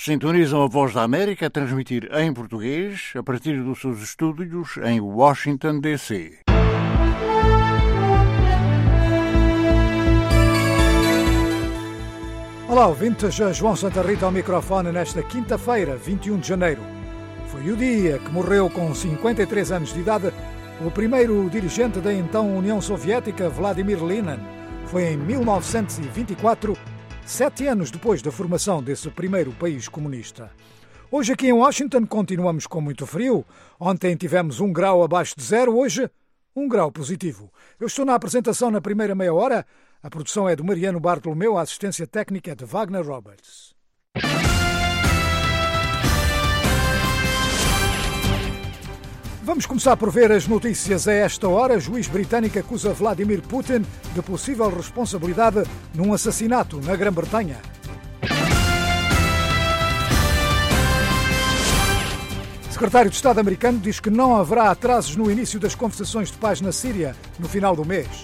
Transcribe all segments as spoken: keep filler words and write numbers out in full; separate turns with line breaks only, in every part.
Sintonizam a Voz da América a transmitir em português a partir dos seus estúdios em Washington, D C
Olá, ouvintes. João Santa Rita ao microfone nesta quinta-feira, vinte e um de janeiro. Foi o dia que morreu com cinquenta e três anos de idade o primeiro dirigente da então União Soviética, Vladimir Lenin. Foi em mil novecentos e vinte e quatro, sete anos depois da formação desse primeiro país comunista. Hoje aqui em Washington continuamos com muito frio. Ontem tivemos um grau abaixo de zero, hoje um grau positivo. Eu estou na apresentação na primeira meia hora. A produção é de Mariano Bartolomeu, a assistência técnica é de Wagner Roberts. Vamos começar por ver as notícias a esta hora. Juiz britânico acusa Vladimir Putin de possível responsabilidade num assassinato na Grã-Bretanha. Secretário de Estado americano diz que não haverá atrasos no início das conversações de paz na Síria no final do mês.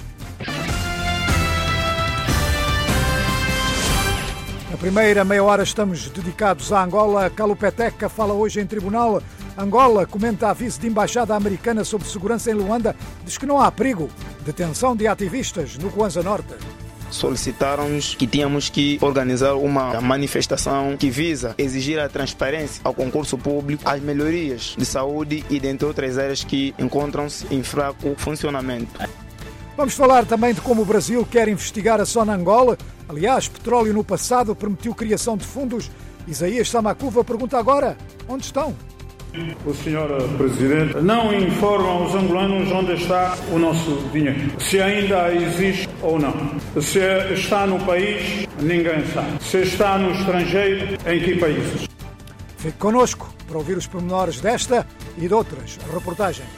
Na primeira meia hora estamos dedicados a Angola. Calupeteca fala hoje em tribunal. Angola comenta aviso de embaixada americana sobre segurança em Luanda. Diz que não há perigo. Detenção de ativistas no Kwanza Norte.
Solicitaram-nos que tínhamos que organizar uma manifestação que visa exigir a transparência ao concurso público, as melhorias de saúde e dentre outras áreas que encontram-se em fraco funcionamento.
Vamos falar também de como o Brasil quer investigar a Sonangol. Aliás, petróleo no passado permitiu criação de fundos. Isaías Samacuva pergunta agora, onde estão?
O senhor Presidente não informa os angolanos onde está o nosso dinheiro. Se ainda existe ou não. Se está no país, ninguém sabe. Se está no estrangeiro, em que países?
Fique connosco para ouvir os pormenores desta e de outras reportagens.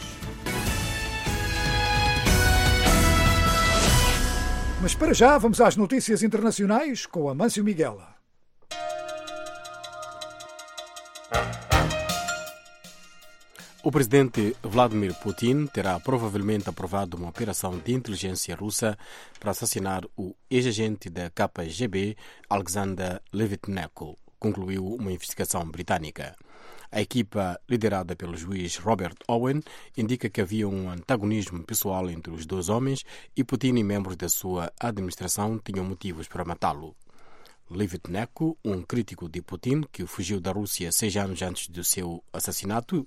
Mas para já vamos às notícias internacionais com Amâncio Miguel.
O presidente Vladimir Putin terá provavelmente aprovado uma operação de inteligência russa para assassinar o ex-agente da K G B, Alexander Levitnenko, concluiu uma investigação britânica. A equipa, liderada pelo juiz Robert Owen, indica que havia um antagonismo pessoal entre os dois homens e Putin e membros da sua administração tinham motivos para matá-lo. Levitnenko, um crítico de Putin que fugiu da Rússia seis anos antes do seu assassinato,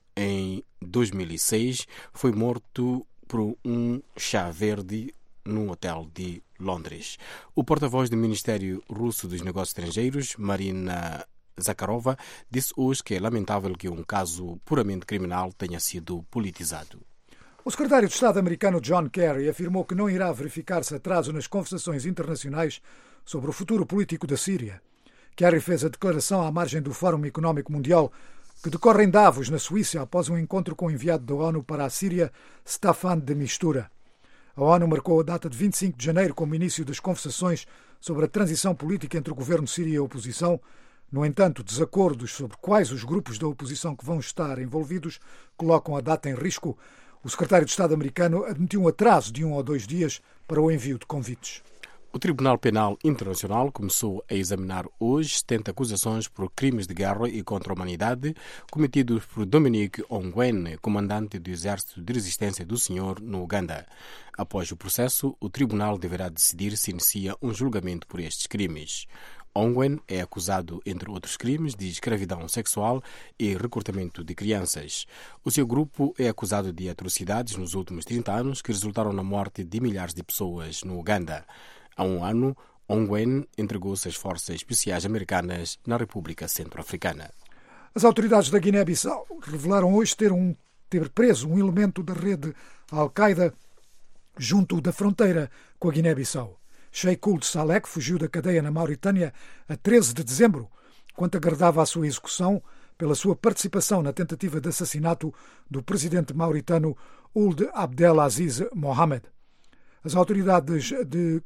em dois mil e seis, foi morto por um chá verde num hotel de Londres. O porta-voz do Ministério Russo dos Negócios Estrangeiros, Marina Zakharova, disse hoje que é lamentável que um caso puramente criminal tenha sido politizado.
O secretário de Estado americano John Kerry afirmou que não irá verificar-se atraso nas conversações internacionais sobre o futuro político da Síria. Kerry fez a declaração à margem do Fórum Económico Mundial que decorre em Davos, na Suíça, após um encontro com o enviado da ONU para a Síria, Staffan de Mistura. A ONU marcou a data de vinte e cinco de janeiro como início das conversações sobre a transição política entre o governo sírio e a oposição. No entanto, desacordos sobre quais os grupos da oposição que vão estar envolvidos colocam a data em risco. O secretário de Estado americano admitiu um atraso de um ou dois dias para o envio de convites.
O Tribunal Penal Internacional começou a examinar hoje setenta acusações por crimes de guerra e contra a humanidade cometidos por Dominique Ongwen, comandante do Exército de Resistência do Senhor no Uganda. Após o processo, o tribunal deverá decidir se inicia um julgamento por estes crimes. Ongwen é acusado, entre outros crimes, de escravidão sexual e recrutamento de crianças. O seu grupo é acusado de atrocidades nos últimos trinta anos que resultaram na morte de milhares de pessoas no Uganda. Há um ano, Ongwen entregou-se às forças especiais americanas na República Centro-Africana.
As autoridades da Guiné-Bissau revelaram hoje ter, um, ter preso um elemento da rede Al-Qaeda junto da fronteira com a Guiné-Bissau. Sheikh Ould Saleh fugiu da cadeia na Mauritânia a treze de dezembro, quando aguardava a sua execução pela sua participação na tentativa de assassinato do presidente mauritano Ould Abdelaziz Mohamed. As autoridades de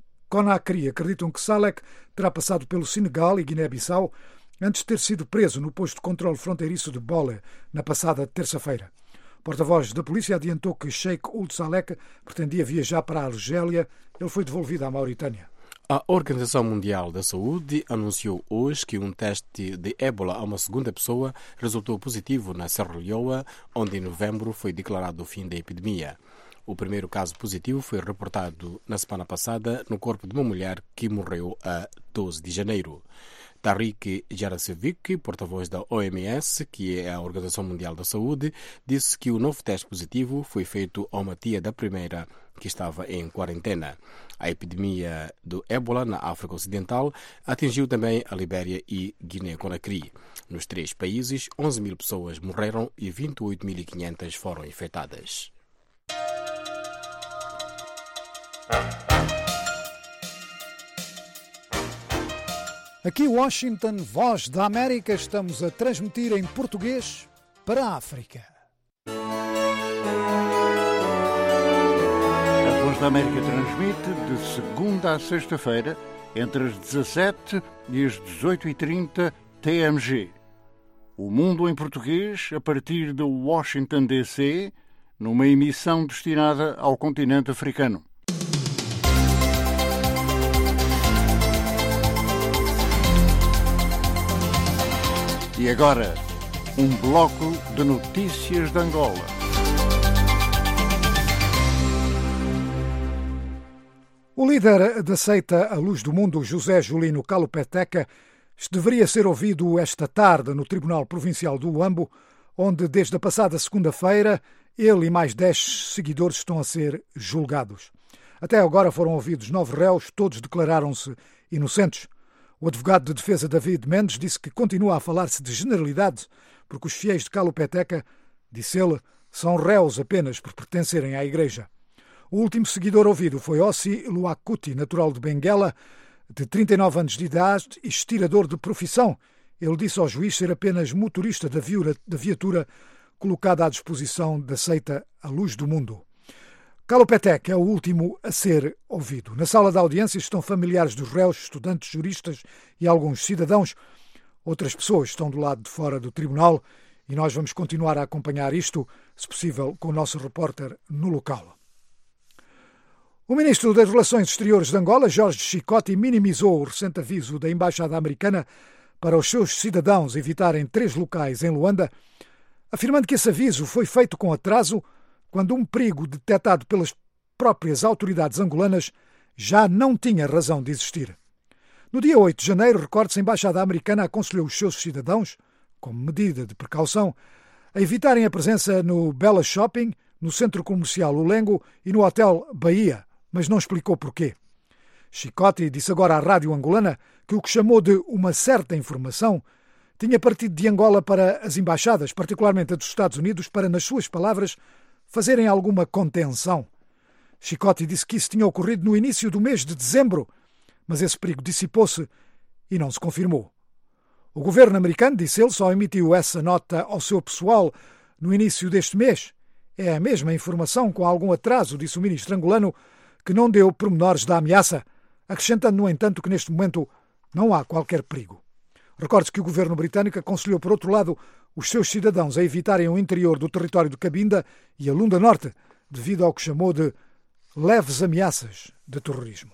Conakry acreditam que Saleh terá passado pelo Senegal e Guiné-Bissau antes de ter sido preso no posto de controle fronteiriço de Bole na passada terça-feira. O porta-voz da polícia adiantou que Sheikh Ould Saleh pretendia viajar para a Argélia. Ele foi devolvido à Mauritânia.
A Organização Mundial da Saúde anunciou hoje que um teste de ébola a uma segunda pessoa resultou positivo na Serra Leoa, onde em novembro foi declarado o fim da epidemia. O primeiro caso positivo foi reportado na semana passada no corpo de uma mulher que morreu a doze de janeiro. Tariq Jarasevic, porta-voz da O M S, que é a Organização Mundial da Saúde, disse que o novo teste positivo foi feito a uma tia da primeira que estava em quarentena. A epidemia do ébola na África Ocidental atingiu também a Libéria e Guiné-Conakry. Nos três países, onze mil pessoas morreram e vinte e oito mil e quinhentas foram infectadas.
Aqui Washington, Voz da América, estamos a transmitir em português para a África.
A Voz da América transmite de segunda a sexta-feira, entre as dezassete e as dezoito e trinta T M G. O Mundo em Português, a partir de Washington, D C, numa emissão destinada ao continente africano. E agora, um bloco de notícias de Angola.
O líder da seita A Luz do Mundo, José Julino Kalupeteca, deveria ser ouvido esta tarde no Tribunal Provincial do Luambo, onde desde a passada segunda-feira ele e mais dez seguidores estão a ser julgados. Até agora foram ouvidos nove réus, todos declararam-se inocentes. O advogado de defesa David Mendes disse que continua a falar-se de generalidade, porque os fiéis de Kalupeteca, disse ele, são réus apenas por pertencerem à Igreja. O último seguidor ouvido foi Ossi Luacuti, natural de Benguela, de trinta e nove anos de idade e estirador de profissão. Ele disse ao juiz ser apenas motorista da viatura colocada à disposição da seita A Luz do Mundo. Kalupeteca é o último a ser ouvido. Na sala de audiências estão familiares dos réus, estudantes, juristas e alguns cidadãos. Outras pessoas estão do lado de fora do tribunal e nós vamos continuar a acompanhar isto, se possível, com o nosso repórter no local. O ministro das Relações Exteriores de Angola, Jorge Chicote, minimizou o recente aviso da Embaixada Americana para os seus cidadãos evitarem três locais em Luanda, afirmando que esse aviso foi feito com atraso quando um perigo detectado pelas próprias autoridades angolanas já não tinha razão de existir. No dia oito de janeiro, recorde-se, a Embaixada Americana aconselhou os seus cidadãos, como medida de precaução, a evitarem a presença no Bela Shopping, no Centro Comercial Lulengo e no Hotel Bahia, mas não explicou porquê. Chicote disse agora à rádio angolana que o que chamou de uma certa informação tinha partido de Angola para as embaixadas, particularmente a dos Estados Unidos, para, nas suas palavras, fazerem alguma contenção. Chicote disse que isso tinha ocorrido no início do mês de dezembro, mas esse perigo dissipou-se e não se confirmou. O governo americano, disse ele, só emitiu essa nota ao seu pessoal no início deste mês. É a mesma informação com algum atraso, disse o ministro angolano, que não deu pormenores da ameaça, acrescentando, no entanto, que neste momento não há qualquer perigo. Recorde-se que o governo britânico aconselhou, por outro lado, os seus cidadãos a evitarem o interior do território de Cabinda e a Lunda Norte, devido ao que chamou de leves ameaças de terrorismo.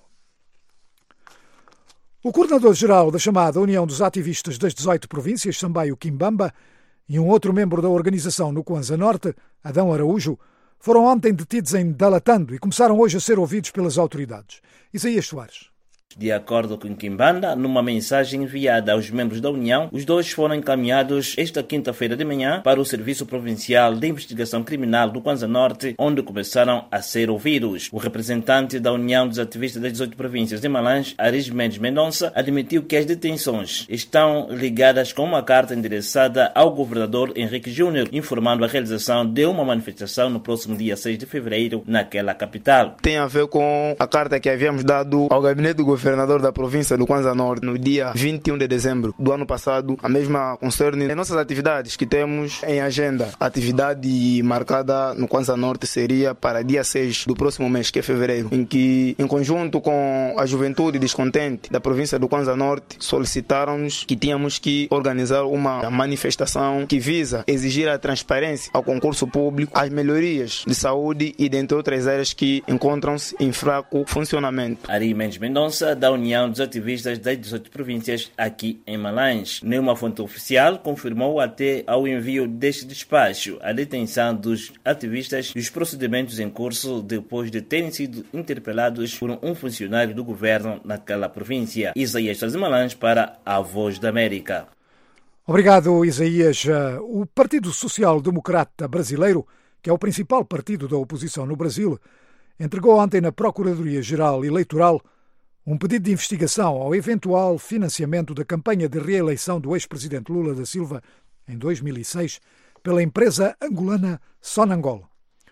O coordenador-geral da chamada União dos Ativistas das dezoito províncias, Sambaio Kimbamba, e um outro membro da organização no Kwanza Norte, Adão Araújo, foram ontem detidos em Dalatando e começaram hoje a ser ouvidos pelas autoridades. Isaías Soares.
De acordo com Kimbanda, numa mensagem enviada aos membros da União, os dois foram encaminhados esta quinta-feira de manhã para o Serviço Provincial de Investigação Criminal do Kwanza Norte, onde começaram a ser ouvidos. O representante da União dos Ativistas das dezoito províncias de Malange, Aris Mendes Mendonça, admitiu que as detenções estão ligadas com uma carta endereçada ao governador Henrique Júnior, informando a realização de uma manifestação no próximo dia seis de fevereiro naquela capital.
Tem a ver com a carta que havíamos dado ao gabinete do governo governador da província do Kwanza Norte no dia vinte e um de dezembro do ano passado. A mesma concerne as nossas atividades que temos em agenda. A atividade marcada no Kwanza Norte seria para dia seis do próximo mês, que é fevereiro, em que, em conjunto com a juventude descontente da província do Kwanza Norte, solicitaram-nos que tínhamos que organizar uma manifestação que visa exigir a transparência ao concurso público, as melhorias de saúde e dentre outras áreas que encontram-se em fraco funcionamento.
Ari Mendes Mendonça Junta da União dos Ativistas das dezoito províncias aqui em Malães. Nenhuma fonte oficial confirmou até ao envio deste despacho a detenção dos ativistas e os procedimentos em curso depois de terem sido interpelados por um funcionário do governo naquela província. Isaías de Malães para a Voz da América.
Obrigado, Isaías. O Partido Social Democrata Brasileiro, que é o principal partido da oposição no Brasil, entregou ontem na Procuradoria-Geral Eleitoral um pedido de investigação ao eventual financiamento da campanha de reeleição do ex-presidente Lula da Silva em dois mil e seis pela empresa angolana Sonangol.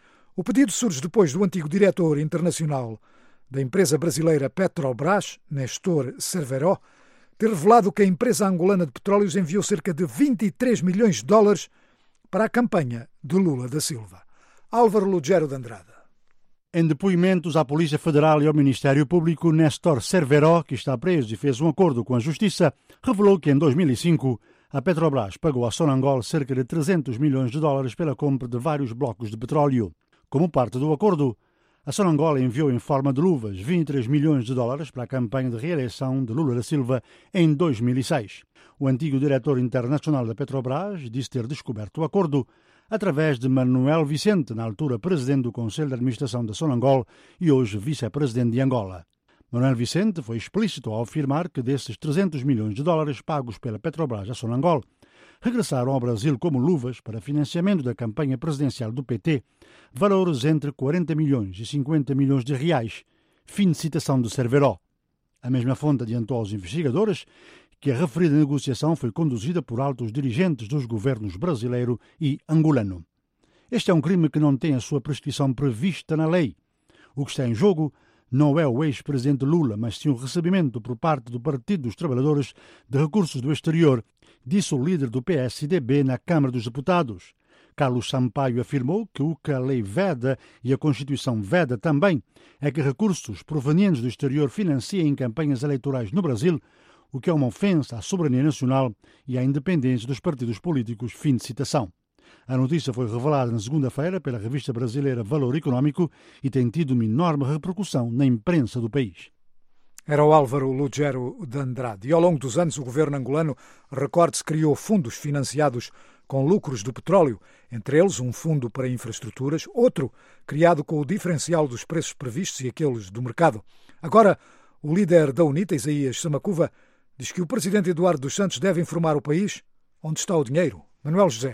O pedido surge depois do antigo diretor internacional da empresa brasileira Petrobras, Nestor Cerveró, ter revelado que a empresa angolana de petróleos enviou cerca de vinte e três milhões de dólares para a campanha de Lula da Silva. Álvaro Lugero de Andrade.
Em depoimentos à Polícia Federal e ao Ministério Público, Nestor Cerveró, que está preso e fez um acordo com a Justiça, revelou que em dois mil e cinco a Petrobras pagou à Sonangol cerca de trezentos milhões de dólares pela compra de vários blocos de petróleo. Como parte do acordo, a Sonangol enviou em forma de luvas vinte e três milhões de dólares para a campanha de reeleição de Lula da Silva em dois mil e seis. O antigo diretor internacional da Petrobras disse ter descoberto o acordo através de Manuel Vicente, na altura presidente do Conselho de Administração da Sonangol e hoje vice-presidente de Angola. Manuel Vicente foi explícito ao afirmar que desses trezentos milhões de dólares pagos pela Petrobras à Sonangol, regressaram ao Brasil como luvas para financiamento da campanha presidencial do P T, valores entre quarenta milhões e cinquenta milhões de reais. Fim de citação de Cerveró. A mesma fonte adiantou aos investigadores que a referida negociação foi conduzida por altos dirigentes dos governos brasileiro e angolano. Este é um crime que não tem a sua prescrição prevista na lei. O que está em jogo não é o ex-presidente Lula, mas sim o recebimento por parte do Partido dos Trabalhadores de recursos do exterior, disse o líder do P S D B na Câmara dos Deputados. Carlos Sampaio afirmou que o que a lei veda e a Constituição veda também é que recursos provenientes do exterior financiem campanhas eleitorais no Brasil, o que é uma ofensa à soberania nacional e à independência dos partidos políticos. Fim de citação. A notícia foi revelada na segunda-feira pela revista brasileira Valor Econômico e tem tido uma enorme repercussão na imprensa do país.
Era o Álvaro Lugero de Andrade. E ao longo dos anos o governo angolano, recorde-se, criou fundos financiados com lucros do petróleo, entre eles um fundo para infraestruturas, outro criado com o diferencial dos preços previstos e aqueles do mercado. Agora, o líder da UNITA, Isaías Samacuva, diz que o presidente Eduardo dos Santos deve informar o país onde está o dinheiro. Manuel José.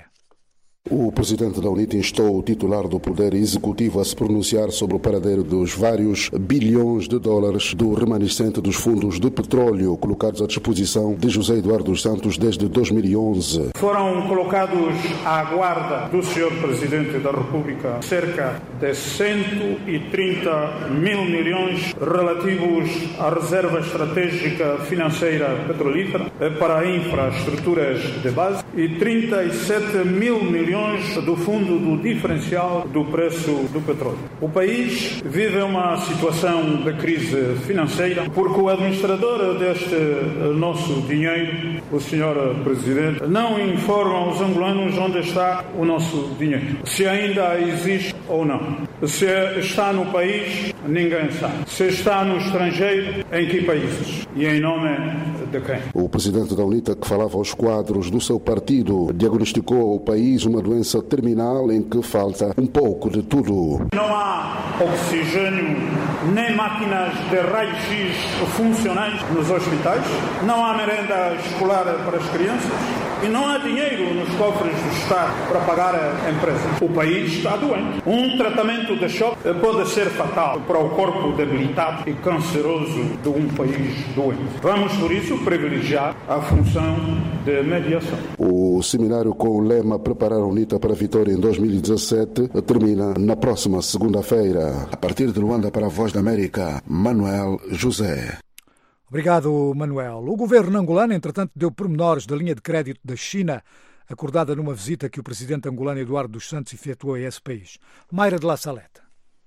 O presidente da UNITA instou o titular do Poder Executivo a se pronunciar sobre o paradeiro dos vários bilhões de dólares do remanescente dos fundos de petróleo colocados à disposição de José Eduardo dos Santos desde dois mil e onze.
Foram colocados à guarda do senhor Presidente da República cerca de cento e trinta mil milhões relativos à reserva estratégica financeira petrolífera para infraestruturas de base e trinta e sete mil milhões do fundo do diferencial do preço do petróleo. O país vive uma situação de crise financeira porque o administrador deste nosso dinheiro, o senhor Presidente, não informa os angolanos onde está o nosso dinheiro. Se ainda existe ou não. Se está no país, ninguém sabe. Se está no estrangeiro, em que países? E em nome de quem?
O presidente da UNITA, que falava aos quadros do seu partido, diagnosticou ao país uma doença terminal em que falta um pouco de tudo.
Não há oxigênio nem máquinas de raio-x funcionais nos hospitais, não há merenda escolar para as crianças e não há dinheiro nos cofres do Estado para pagar a empresa. O país está doente. Um tratamento de choque pode ser fatal para o corpo debilitado e canceroso de um país doente. Vamos, por isso, privilegiar a função de mediação.
O seminário com o lema Preparar a UNITA para a Vitória em dois mil e dezassete termina na próxima segunda-feira. A partir de Luanda para a Voz da América, Manuel José.
Obrigado, Manuel. O governo angolano, entretanto, deu pormenores da linha de crédito da China, acordada numa visita que o presidente angolano Eduardo dos Santos efetuou a esse país. Mayra de La Saleta.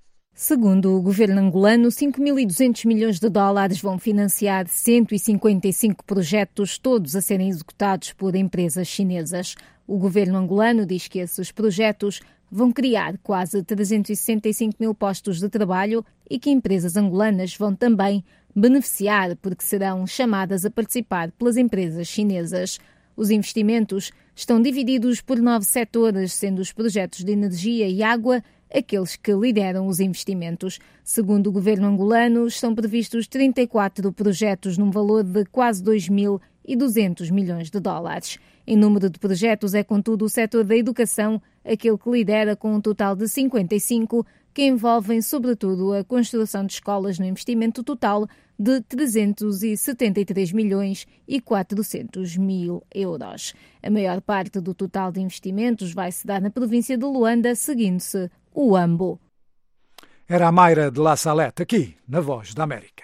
Segundo o governo angolano, cinco mil e duzentos milhões de dólares vão financiar cento e cinquenta e cinco projetos, todos a serem executados por empresas chinesas. O governo angolano diz que esses projetos vão criar quase trezentos e sessenta e cinco mil postos de trabalho e que empresas angolanas vão também beneficiar porque serão chamadas a participar pelas empresas chinesas. Os investimentos estão divididos por nove setores, sendo os projetos de energia e água aqueles que lideram os investimentos. Segundo o governo angolano, estão previstos trinta e quatro projetos num valor de quase dois mil e duzentos milhões de dólares. Em número de projetos é, contudo, o setor da educação aquele que lidera com um total de cinquenta e cinco, que envolvem, sobretudo, a construção de escolas no investimento total de trezentos e setenta e três milhões e quatrocentos mil euros. A maior parte do total de investimentos vai se dar na província de Luanda, seguindo-se o Ambo.
Era a Mayra de La Salette, aqui, na Voz da América.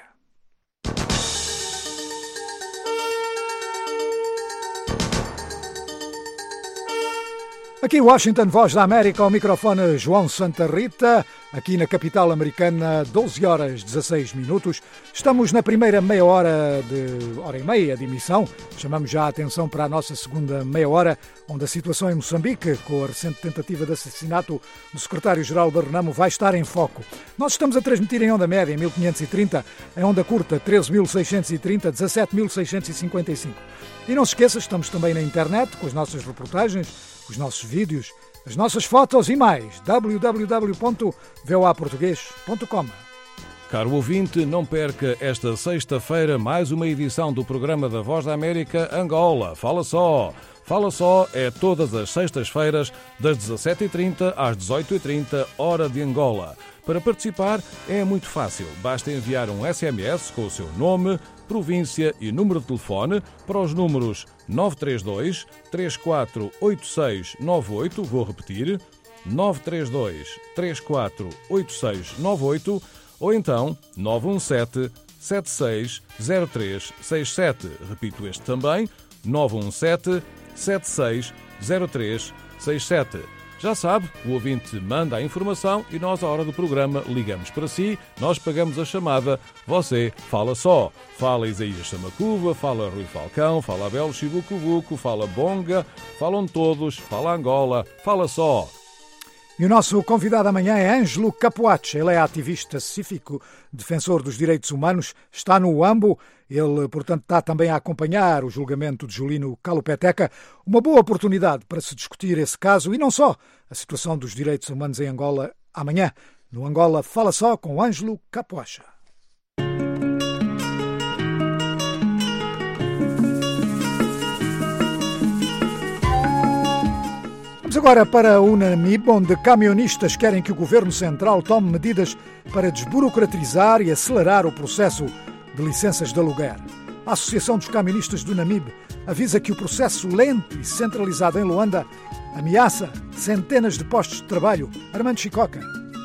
Aqui Washington, Voz da América, ao microfone João Santa Rita, aqui na capital americana, doze horas e dezasseis minutos. Estamos na primeira meia hora, de hora e meia de emissão. Chamamos já a atenção para a nossa segunda meia hora, onde a situação em Moçambique, com a recente tentativa de assassinato do secretário-geral da Renamo, vai estar em foco. Nós estamos a transmitir em onda média, em mil quinhentos e trinta, em onda curta, treze mil seiscentos e trinta, dezassete mil seiscentos e cinquenta e cinco. E não se esqueça, estamos também na internet, com as nossas reportagens, os nossos vídeos, as nossas fotos e mais. w w w ponto v o a português ponto com.
Caro ouvinte, não perca esta sexta-feira mais uma edição do programa da Voz da América Angola. Fala só! Fala só é todas as sextas-feiras, das dezassete e trinta às dezoito e trinta, hora de Angola. Para participar é muito fácil. Basta enviar um S M S com o seu nome, província e número de telefone para os números nove três dois, três quatro oito seis nove oito, vou repetir, nove três dois, três quatro oito seis nove oito, ou então nove um sete, sete seis zero três seis sete. Repito este também, nove um sete, sete seis zero três seis sete. Já sabe, o ouvinte manda a informação e nós, à hora do programa, ligamos para si, nós pagamos a chamada, você fala só. Fala Isaías Samacuva, fala Rui Falcão, fala Abel Chibucubuco, fala Bonga, falam todos, fala Angola, fala só.
E o nosso convidado amanhã é Ângelo Capoate. Ele é ativista cívico, defensor dos direitos humanos, está no Ambo. Ele, portanto, está também a acompanhar o julgamento de Julino Calupeteca. Uma boa oportunidade para se discutir esse caso e não só a situação dos direitos humanos em Angola amanhã. No Angola Fala Só com Ângelo Capoate. Vamos agora para o Namib, onde camionistas querem que o Governo Central tome medidas para desburocratizar e acelerar o processo de licenças de aluguer. A Associação dos Camionistas do Namib avisa que o processo lento e centralizado em Luanda ameaça centenas de postos de trabalho. Armando Chicoca.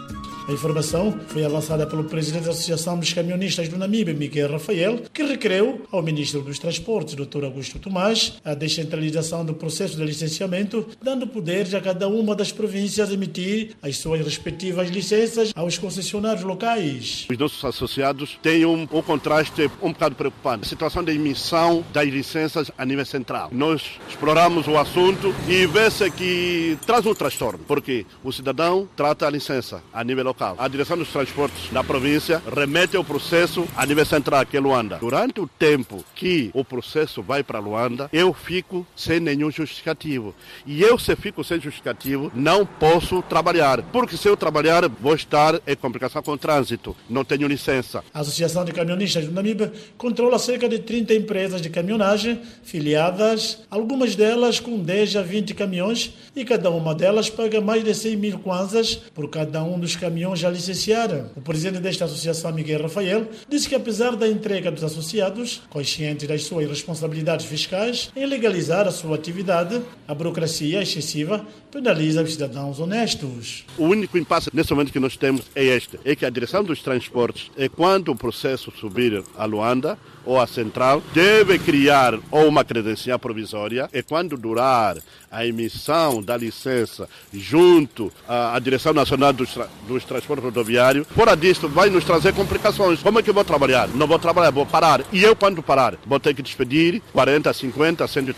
A informação foi avançada pelo presidente da Associação dos Camionistas do Namíbia, Miguel Rafael, que requereu ao ministro dos Transportes, doutor Augusto Tomás, a descentralização do processo de licenciamento, dando poderes a cada uma das províncias emitir as suas respectivas licenças aos concessionários locais.
Os nossos associados têm um, um contraste um bocado preocupante. A situação da emissão das licenças a nível central. Nós exploramos o assunto e vê-se que traz um transtorno, porque o cidadão trata a licença a nível local. A direção dos transportes da província remete ao processo a nível central, que é Luanda. Durante o tempo que o processo vai para Luanda, eu fico sem nenhum justificativo. E eu, se fico sem justificativo, não posso trabalhar. Porque se eu trabalhar, vou estar em complicação com o trânsito. Não tenho licença.
A Associação de Camionistas do Namíbia controla cerca de trinta empresas de caminhonagem filiadas, algumas delas com dez a vinte caminhões, e cada uma delas paga mais de cem mil kwanzas por cada um dos caminhões já licenciaram. O presidente desta associação, Miguel Rafael, disse que apesar da entrega dos associados, conscientes das suas responsabilidades fiscais em legalizar a sua atividade, a burocracia excessiva penaliza os cidadãos honestos.
O único impasse nesse momento que nós temos é este, é que a direção dos transportes, é quando o processo subir a Luanda ou a central, deve criar ou uma credencial provisória, e quando durar a emissão da licença junto à, à Direção Nacional dos, tra dos Transportes Rodoviários, fora disso vai nos trazer complicações. Como é que eu vou trabalhar? Não vou trabalhar, vou parar. E eu, quando parar, vou ter que despedir quarenta, cinquenta, cem trabalhadores.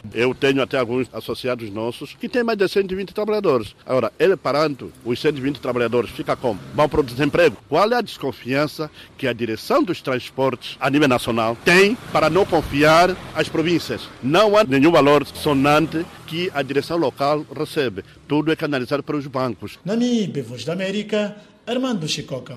Eu tenho até alguns associados nossos que têm mais de cento e vinte trabalhadores. Agora, ele parando, os cento e vinte trabalhadores fica como? Vão para o desemprego. Qual é a desconfiança que a direção dos transportes a nível nacional tem para não confiar às províncias? Não há nenhum valor sonante que a direção local recebe. Tudo é canalizado para os bancos.
Namíbia, Voz da América, Armando Chicoca.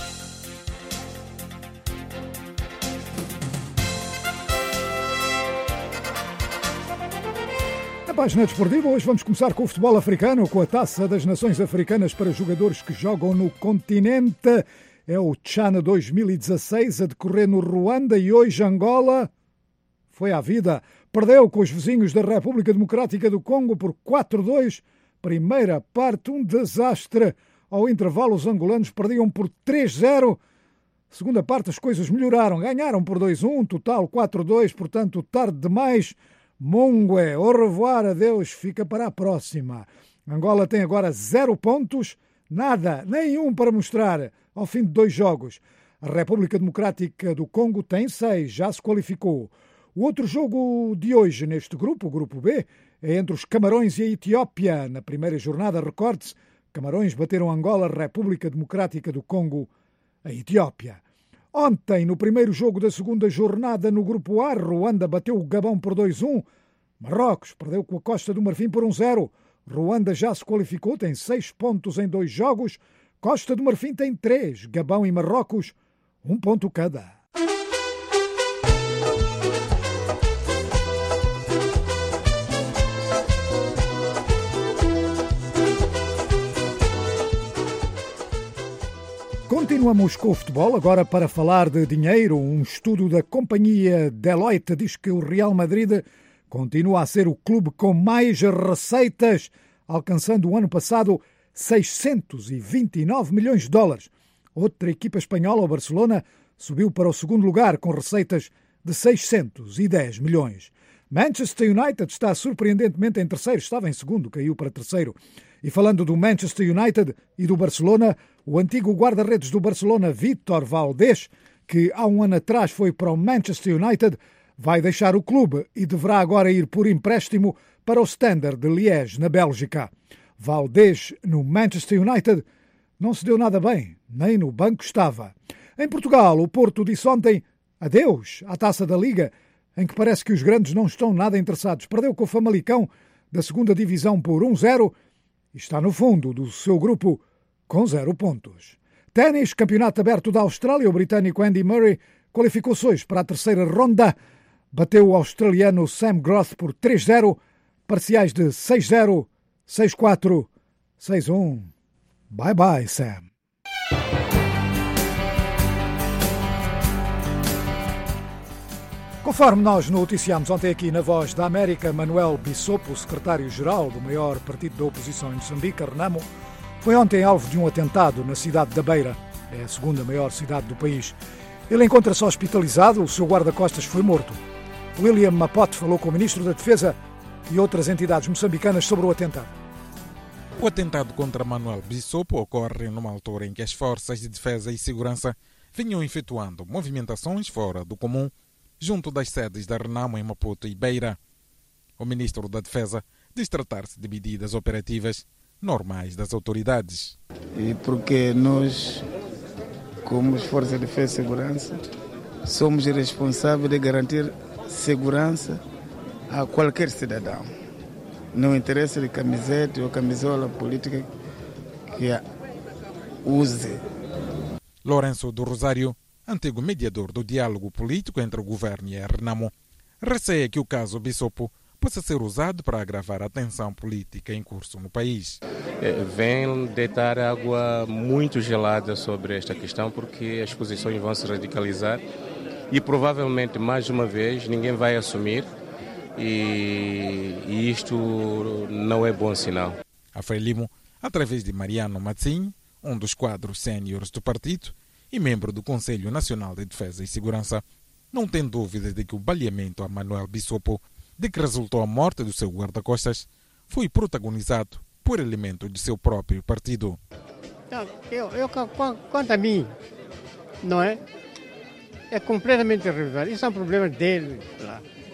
Na página desportiva, hoje vamos começar com o futebol africano, com a Taça das Nações Africanas para jogadores que jogam no continente. É o Tchan dois mil e dezasseis a decorrer no Ruanda e hoje Angola foi à vida. Perdeu com os vizinhos da República Democrática do Congo por quatro a dois. Primeira parte, um desastre. Ao intervalo, os angolanos perdiam por três a zero. Segunda parte, as coisas melhoraram. Ganharam por dois a um, total quatro a dois, portanto, tarde demais. Mongue, au revoir, adeus, fica para a próxima. Angola tem agora zero pontos, nada, nenhum para mostrar ao fim de dois jogos. A República Democrática do Congo tem seis, já se qualificou. O outro jogo de hoje neste grupo, o grupo B, é entre os Camarões e a Etiópia. Na primeira jornada, recorde-se, Camarões bateram Angola, República Democrática do Congo, a Etiópia. Ontem, no primeiro jogo da segunda jornada no grupo A, Ruanda bateu o Gabão por dois a um. Marrocos perdeu com a Costa do Marfim por um a zero. Ruanda já se qualificou, tem seis pontos em dois jogos. Costa do Marfim tem três. Gabão e Marrocos, um ponto cada. Continuamos com o futebol, agora para falar de dinheiro. Um estudo da companhia Deloitte diz que o Real Madrid continua a ser o clube com mais receitas, alcançando o ano passado seiscentos e vinte e nove milhões de dólares. Outra equipa espanhola, o Barcelona, subiu para o segundo lugar com receitas de seiscentos e dez milhões. Manchester United está surpreendentemente em terceiro, estava em segundo, caiu para terceiro. E falando do Manchester United e do Barcelona, o antigo guarda-redes do Barcelona, Vítor Valdés, que há um ano atrás foi para o Manchester United, vai deixar o clube e deverá agora ir por empréstimo para o Standard de Liège, na Bélgica. Valdés, no Manchester United, não se deu nada bem, nem no banco estava. Em Portugal, o Porto disse ontem adeus à Taça da Liga, em que parece que os grandes não estão nada interessados. Perdeu com o Famalicão da segunda divisão por um a zero e está no fundo do seu grupo com zero pontos. Ténis, campeonato aberto da Austrália, o britânico Andy Murray qualificou-se hoje para a terceira ronda. Bateu o australiano Sam Groth por três a zero, parciais de seis a zero, seis a quatro, seis a um. Bye bye, Sam. Conforme nós noticiámos ontem aqui na Voz da América, Manuel Bissopo, secretário-geral do maior partido da oposição em Moçambique, Renamo, foi ontem alvo de um atentado na cidade da Beira, é a segunda maior cidade do país. Ele encontra-se hospitalizado, o seu guarda-costas foi morto. William Mapote falou com o ministro da Defesa e outras entidades moçambicanas sobre o atentado.
O atentado contra Manuel Bissopo ocorre numa altura em que as forças de defesa e segurança vinham efetuando movimentações fora do comum junto das sedes da Renamo em Maputo e Beira. O ministro da Defesa diz tratar-se de medidas operativas normais das autoridades.
E porque nós, como Forças de Defesa e Segurança, somos responsáveis de garantir segurança a qualquer cidadão. Não interessa de camiseta ou camisola política que a use.
Lourenço do Rosário, antigo mediador do diálogo político entre o governo e a Renamo, receia que o caso Bissopo possa ser usado para agravar a tensão política em curso no país.
Vem deitar água muito gelada sobre esta questão, porque as posições vão se radicalizar e provavelmente, mais uma vez, ninguém vai assumir e, e isto não é bom sinal.
A Frelimo, através de Mariano Matzinho, um dos quadros séniores do partido e membro do Conselho Nacional de Defesa e Segurança, não tem dúvidas de que o baleamento a Manuel Bissopo, de que resultou a morte do seu guarda-costas, foi protagonizado por elementos de seu próprio partido.
Eu, eu, quanto a mim, não é? É completamente irregular. Isso é um problema dele lá.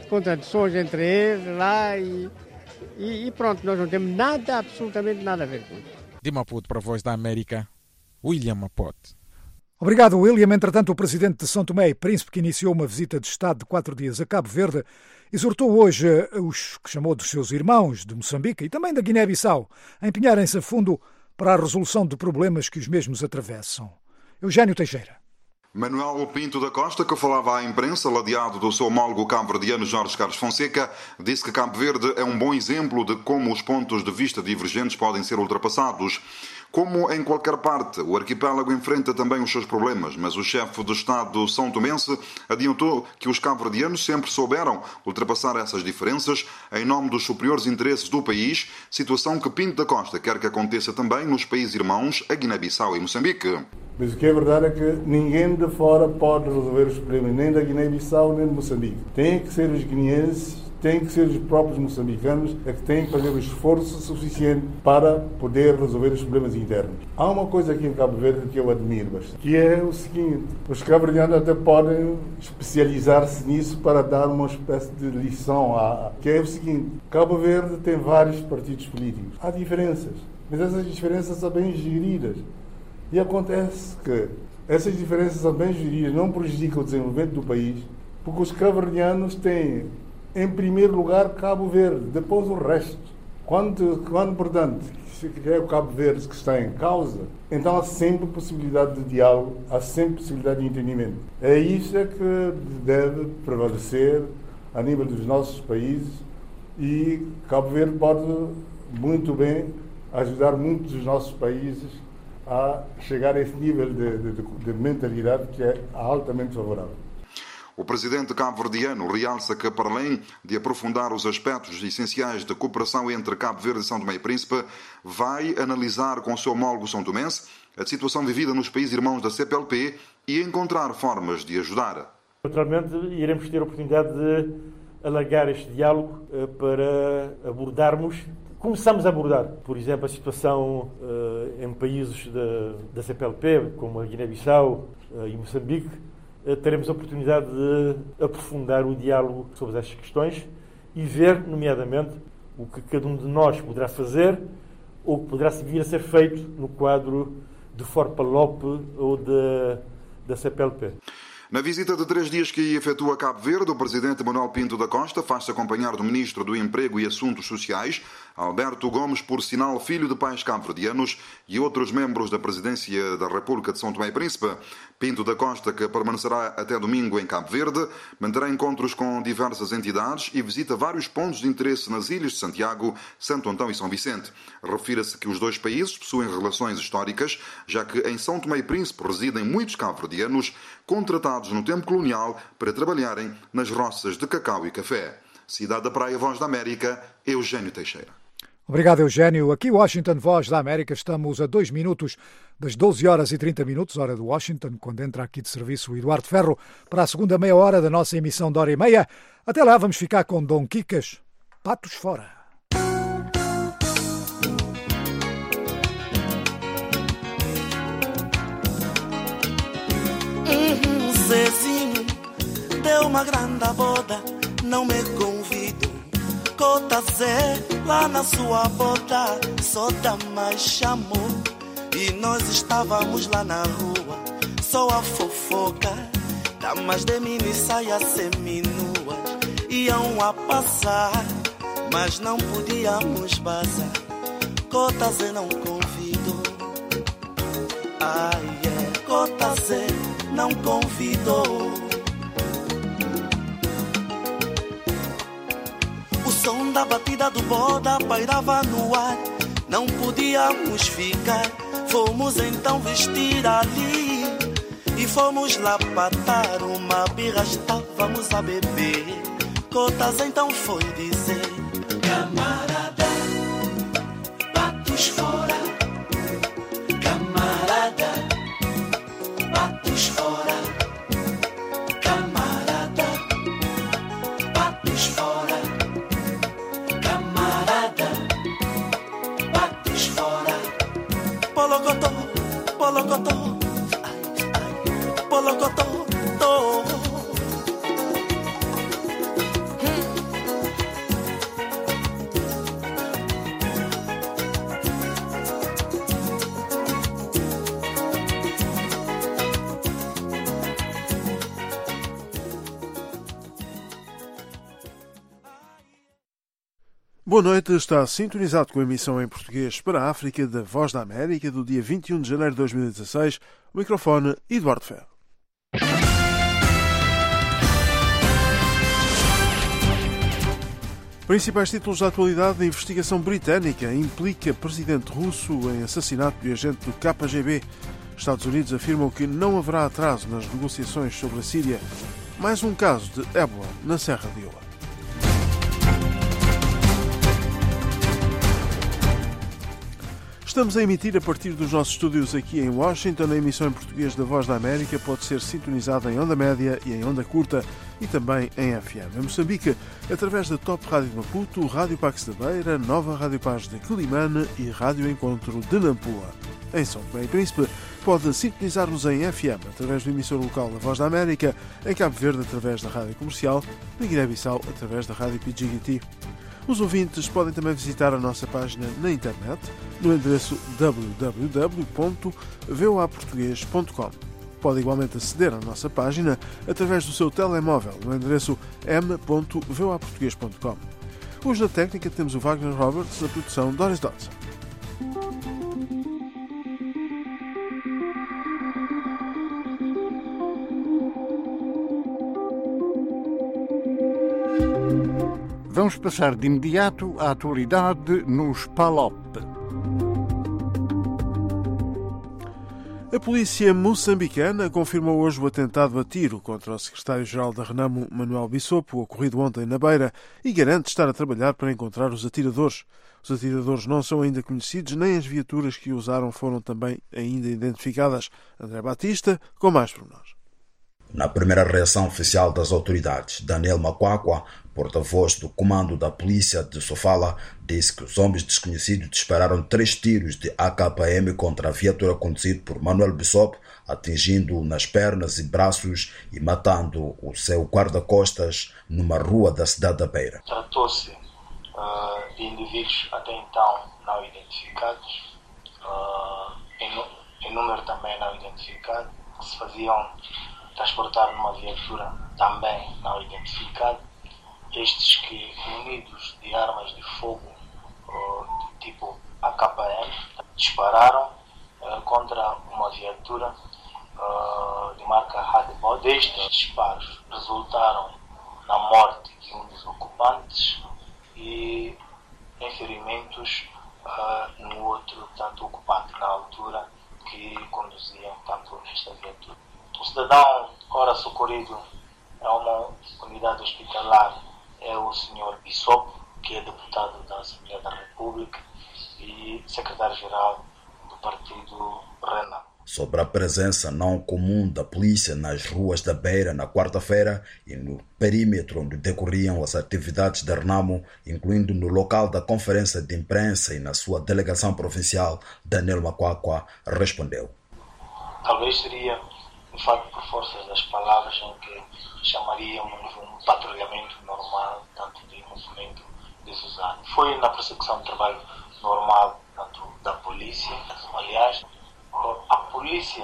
contradições entre eles lá e, e, e pronto, nós não temos nada, absolutamente nada a ver com isso.
De Maputo para a Voz da América, William Mapote.
Obrigado, William. Entretanto, o presidente de São Tomé e Príncipe, que iniciou uma visita de Estado de quatro dias a Cabo Verde, exortou hoje os que chamou dos seus irmãos de Moçambique e também da Guiné-Bissau a empenharem-se a fundo para a resolução de problemas que os mesmos atravessam. Eugênio Teixeira.
Manuel Pinto da Costa, que falava à imprensa, ladeado do seu homólogo cabo-verdiano Jorge Carlos Fonseca, disse que Cabo Verde é um bom exemplo de como os pontos de vista divergentes podem ser ultrapassados. Como em qualquer parte, o arquipélago enfrenta também os seus problemas, mas o chefe do Estado são tomense adiantou que os cabo-verdianos sempre souberam ultrapassar essas diferenças em nome dos superiores interesses do país, situação que Pinto da Costa quer que aconteça também nos países irmãos, a Guiné-Bissau e Moçambique.
Mas o que é verdade é que ninguém de fora pode resolver os problemas, nem da Guiné-Bissau, nem de Moçambique. Tem que ser os guineenses, tem que ser os próprios moçambicanos é que têm que fazer o esforço suficiente para poder resolver os problemas internos. Há uma coisa aqui em Cabo Verde que eu admiro bastante, que é o seguinte: os cabo-verdianos até podem especializar-se nisso para dar uma espécie de lição, a, que é o seguinte: Cabo Verde tem vários partidos políticos. Há diferenças, mas essas diferenças são bem geridas. E acontece que essas diferenças são bem geridas, não prejudicam o desenvolvimento do país, porque os cabo-verdianos têm, em primeiro lugar, Cabo Verde, depois o resto. Quando, quando portanto, é o Cabo Verde que está em causa, então há sempre possibilidade de diálogo, há sempre possibilidade de entendimento. É isso é que deve prevalecer a nível dos nossos países, e Cabo Verde pode muito bem ajudar muitos dos nossos países a chegar a esse nível de, de, de mentalidade que é altamente favorável.
O presidente cabo-verdiano realça que, para além de aprofundar os aspectos essenciais da cooperação entre Cabo Verde e São Tomé e Príncipe, vai analisar com o seu homólogo são tomense a situação vivida nos países irmãos da C P L P e encontrar formas de ajudar.
Naturalmente, iremos ter a oportunidade de alargar este diálogo para abordarmos. Começamos a abordar, por exemplo, a situação uh, em países da, da C P L P, como a Guiné-Bissau uh, e Moçambique. Uh, teremos a oportunidade de aprofundar o diálogo sobre estas questões e ver, nomeadamente, o que cada um de nós poderá fazer ou que poderá vir a ser feito no quadro de Forpalope ou de, da C P L P.
Na visita de três dias que efetua Cabo Verde, o presidente Manuel Pinto da Costa faz-se acompanhar do ministro do Emprego e Assuntos Sociais, Alberto Gomes, por sinal filho de pais cabo-verdianos, e outros membros da presidência da República de São Tomé e Príncipe. Pinto da Costa, que permanecerá até domingo em Cabo Verde, manterá encontros com diversas entidades e visita vários pontos de interesse nas ilhas de Santiago, Santo Antão e São Vicente. Refira-se que os dois países possuem relações históricas, já que em São Tomé e Príncipe residem muitos cabo-verdianos contratados no tempo colonial para trabalharem nas roças de cacau e café. Cidade da Praia, Voz da América, Eugênio Teixeira.
Obrigado, Eugênio. Aqui, Washington, Voz da América, estamos a dois minutos das doze horas e trinta minutos, hora de Washington, quando entra aqui de serviço o Eduardo Ferro, para a segunda meia hora da nossa emissão de hora e meia. Até lá, vamos ficar com Dom Quicas, Patos Fora.
Um Zezinho deu uma grande boda, não me convido. Cota Zé, lá na sua boda, só dama chamou. E nós estávamos lá na rua, só a fofoca. Damas de mini saia seminuas iam a passar, mas não podíamos bazar. Cota Zé não convidou. Ai, é, Cota Zé não convidou. O som da batida do boda pairava no ar, não podíamos ficar. Fomos então vestir ali e fomos lá patar uma birra, estávamos a beber. Cotas então foi dizer: camarada, patos fora. Camarada, patos fora. Camarada, patos fora. Camarada, patos fora. Polocotó, polocotó, ai, ai, polocotó, tó. Hum.
Boa noite, está sintonizado com a emissão em português para a África da Voz da América do dia vinte e um de janeiro de dois mil e dezasseis. O microfone, Eduardo Ferro. Principais títulos da atualidade: a investigação britânica implica presidente russo em assassinato de agente do K G B. Estados Unidos afirmam que não haverá atraso nas negociações sobre a Síria. Mais um caso de ébola na Serra de Oa. Estamos a emitir a partir dos nossos estúdios aqui em Washington. A emissão em português da Voz da América pode ser sintonizada em onda média e em onda curta e também em F M. Em Moçambique, através da Top Rádio de Maputo, Rádio Pax da Beira, Nova Rádio Paz de Quelimane e Rádio Encontro de Nampula. Em São Tomé e Príncipe, pode sintonizar-nos em F M através do emissor local da Voz da América, em Cabo Verde através da Rádio Comercial, na Guiné-Bissau através da Rádio P G T. Os ouvintes podem também visitar a nossa página na internet no endereço w w w ponto v o a português ponto com. Pode igualmente aceder à nossa página através do seu telemóvel no endereço m ponto v o a português ponto com. Hoje na técnica temos o Wagner Roberts, na produção Doris Dodson.
Vamos passar de imediato à atualidade nos P A L O P.
A polícia moçambicana confirmou hoje o atentado a tiro contra o secretário-geral da Renamo, Manuel Bissopo, ocorrido ontem na Beira, e garante estar a trabalhar para encontrar os atiradores. Os atiradores não são ainda conhecidos, nem as viaturas que usaram foram também ainda identificadas. André Batista, com mais pormenores.
Na primeira reação oficial das autoridades, Daniel Makwakwa, porta-voz do comando da polícia de Sofala, disse que os homens desconhecidos dispararam três tiros de A K M contra a viatura conduzida por Manuel Bissopo, atingindo-o nas pernas e braços e matando o seu guarda-costas numa rua da cidade da Beira.
Tratou-se uh, de indivíduos até então não identificados, uh, em, em número também não identificado, que se faziam transportar numa viatura também não identificada. Estes que, munidos de armas de fogo uh, de tipo A K M, dispararam uh, contra uma viatura uh, de marca Radebol. Destes disparos resultaram na morte de um dos ocupantes e em ferimentos uh, no outro tanto ocupante, na altura que conduzia tanto esta viatura. O cidadão, ora socorrido a uma unidade hospitalar, é o senhor Bissopo, que é deputado da Assembleia da República e secretário-geral do partido Renamo.
Sobre a presença não comum da polícia nas ruas da Beira na quarta-feira e no perímetro onde decorriam as atividades da Renamo, incluindo no local da conferência de imprensa e na sua delegação provincial, Daniel Makwakwa respondeu.
Talvez seria, de facto, por força das palavras, em que chamaríamos um patrulhamento normal, tanto de movimento desusado. Foi na persecução do trabalho normal, tanto da polícia. Aliás, a polícia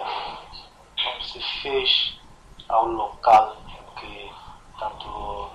se fez ao local em que tanto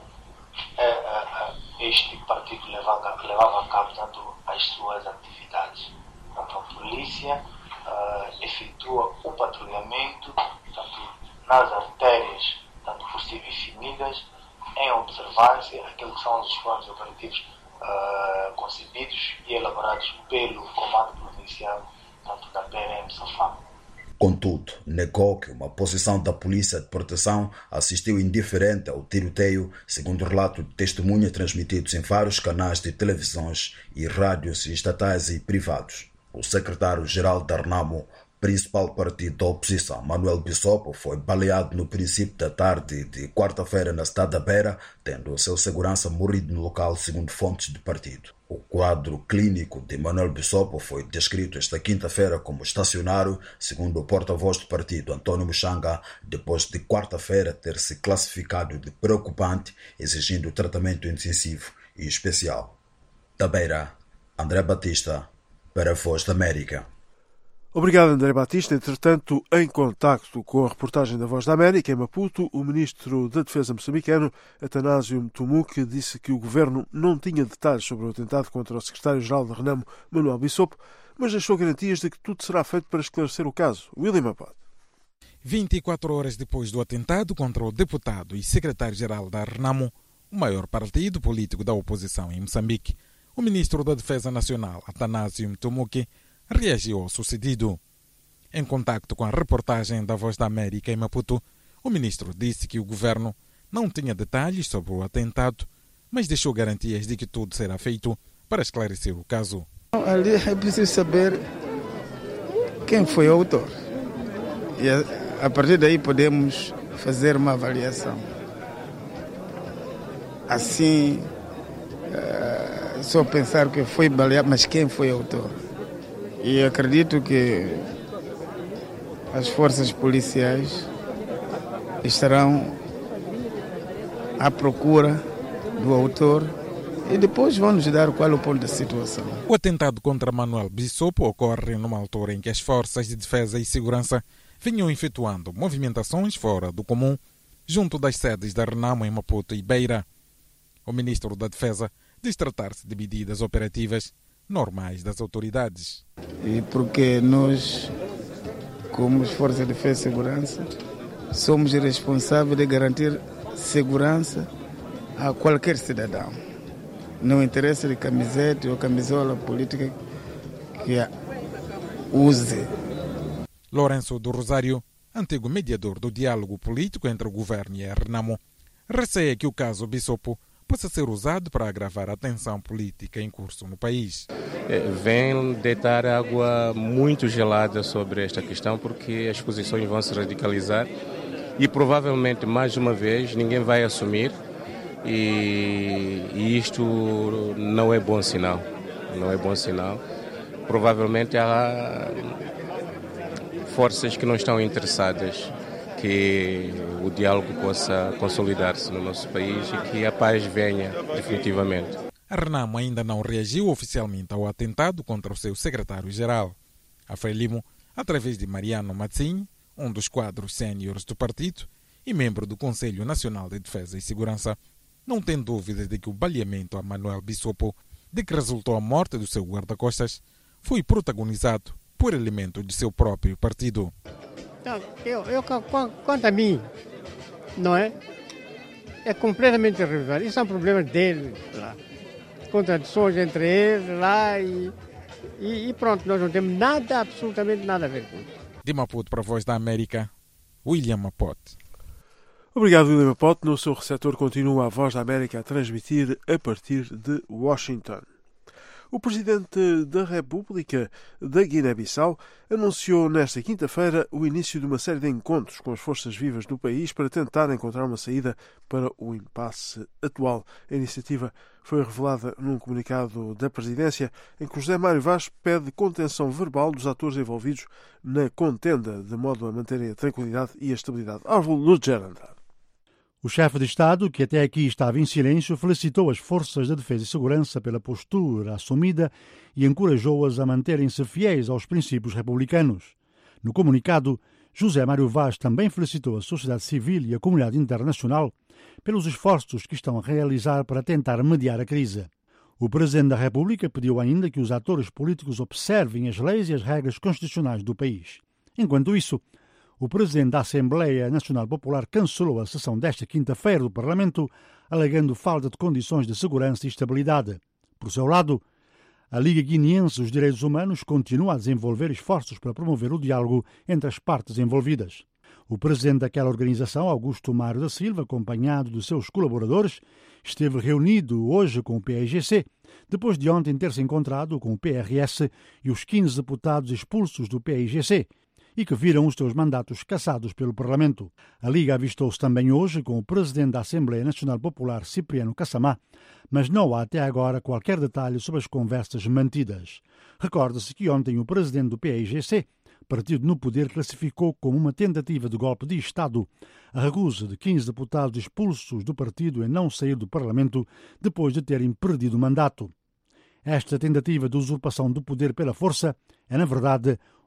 é, é, este partido levava, levava a cabo tanto as suas atividades. Tanto a polícia uh, efetua o patrulhamento tanto nas artérias, tanto possíveis definidas, em observância àqueles que são os planos operativos uh, concebidos e elaborados pelo Comando Provincial tanto da P R M Sofala.
Contudo, negou que uma posição da Polícia de Proteção assistiu indiferente ao tiroteio, segundo o relato de testemunhas transmitidos em vários canais de televisões e rádios estatais e privados. O secretário-geral da Renamo, principal partido da oposição, Manuel Bissopo, foi baleado no princípio da tarde de quarta-feira na cidade da Beira, tendo o seu segurança morrido no local, segundo fontes do partido. O quadro clínico de Manuel Bissopo foi descrito esta quinta-feira como estacionário, segundo o porta-voz do partido, Antônio Muxanga, depois de quarta-feira ter se classificado de preocupante, exigindo tratamento intensivo e especial. Da Beira, André Batista, para a Voz da América.
Obrigado, André Batista. Entretanto, em contacto com a reportagem da Voz da América, em Maputo, o ministro da Defesa moçambicano, Atanásio Mtumuke, disse que o governo não tinha detalhes sobre o atentado contra o secretário-geral da Renamo, Manuel Bissopo, mas deixou garantias de que tudo será feito para esclarecer o caso. William Apod.
vinte e quatro horas depois do atentado contra o deputado e secretário-geral da Renamo, o maior partido político da oposição em Moçambique, o ministro da Defesa Nacional, Atanásio Mtumuke, reagiu ao sucedido. Em contacto com a reportagem da Voz da América em Maputo, o ministro disse que o governo não tinha detalhes sobre o atentado, mas deixou garantias de que tudo será feito para esclarecer o caso.
Ali é preciso saber quem foi o autor. E a, a partir daí podemos fazer uma avaliação. Assim, uh, só pensar que foi baleado, mas quem foi o autor? E acredito que as forças policiais estarão à procura do autor e depois vão nos dar qual é o ponto da situação.
O atentado contra Manuel Bissopo ocorre numa altura em que as forças de defesa e segurança vinham efetuando movimentações fora do comum junto das sedes da Renamo em Maputo e Beira. O ministro da Defesa diz tratar-se de medidas operativas normais das autoridades.
E porque nós, como Forças de Defesa e Segurança, somos responsáveis de garantir segurança a qualquer cidadão. Não interessa de camiseta ou camisola política que a use.
Lourenço do Rosário, antigo mediador do diálogo político entre o governo e a Renamo, receia que o caso Bissopo possa ser usado para agravar a tensão política em curso no país.
Vem deitar água muito gelada sobre esta questão, porque as posições vão se radicalizar e provavelmente, mais uma vez, ninguém vai assumir e, e isto não é bom sinal. Não é bom sinal. Provavelmente há forças que não estão interessadas que o diálogo possa consolidar-se no nosso país e que a paz venha definitivamente.
A Renamo ainda não reagiu oficialmente ao atentado contra o seu secretário-geral. A Frelimo, através de Mariano Matzinho, um dos quadros séniores do partido e membro do Conselho Nacional de Defesa e Segurança, não tem dúvidas de que o baleamento a Manuel Bissopo, de que resultou a morte do seu guarda-costas, foi protagonizado por elementos de seu próprio partido.
Eu, eu, quanto a mim, não é? É completamente irregular. Isso é um problema deles lá. Contradições entre eles lá e, e, e pronto, nós não temos nada, absolutamente nada a ver com isso.
De Maputo para a Voz da América, William Apod.
Obrigado, William Apod. No seu receptor continua a Voz da América a transmitir a partir de Washington. O Presidente da República da Guiné-Bissau anunciou nesta quinta-feira o início de uma série de encontros com as forças vivas do país para tentar encontrar uma saída para o impasse atual. A iniciativa foi revelada num comunicado da Presidência em que José Mário Vaz pede contenção verbal dos atores envolvidos na contenda, de modo a manterem a tranquilidade e a estabilidade. Árvore Lutger Andrade.
O chefe de Estado, que até aqui estava em silêncio, felicitou as forças de defesa e segurança pela postura assumida e encorajou-as a manterem-se fiéis aos princípios republicanos. No comunicado, José Mário Vaz também felicitou a sociedade civil e a comunidade internacional pelos esforços que estão a realizar para tentar mediar a crise. O Presidente da República pediu ainda que os atores políticos observem as leis e as regras constitucionais do país. Enquanto isso, o Presidente da Assembleia Nacional Popular cancelou a sessão desta quinta-feira do Parlamento, alegando falta de condições de segurança e estabilidade. Por seu lado, a Liga Guineense dos Direitos Humanos continua a desenvolver esforços para promover o diálogo entre as partes envolvidas. O presidente daquela organização, Augusto Mário da Silva, acompanhado de seus colaboradores, esteve reunido hoje com o P I G C, depois de ontem ter se encontrado com o P R S e os quinze deputados expulsos do P I G C, e que viram os seus mandatos cassados pelo Parlamento. A Liga avistou-se também hoje com o presidente da Assembleia Nacional Popular, Cipriano Kassamá, mas não há até agora qualquer detalhe sobre as conversas mantidas. Recorda-se que ontem o presidente do P I G C, partido no poder, classificou como uma tentativa de golpe de Estado a recusa de quinze deputados expulsos do partido em não sair do Parlamento depois de terem perdido o mandato. Esta tentativa de usurpação do poder pela força é, na verdade,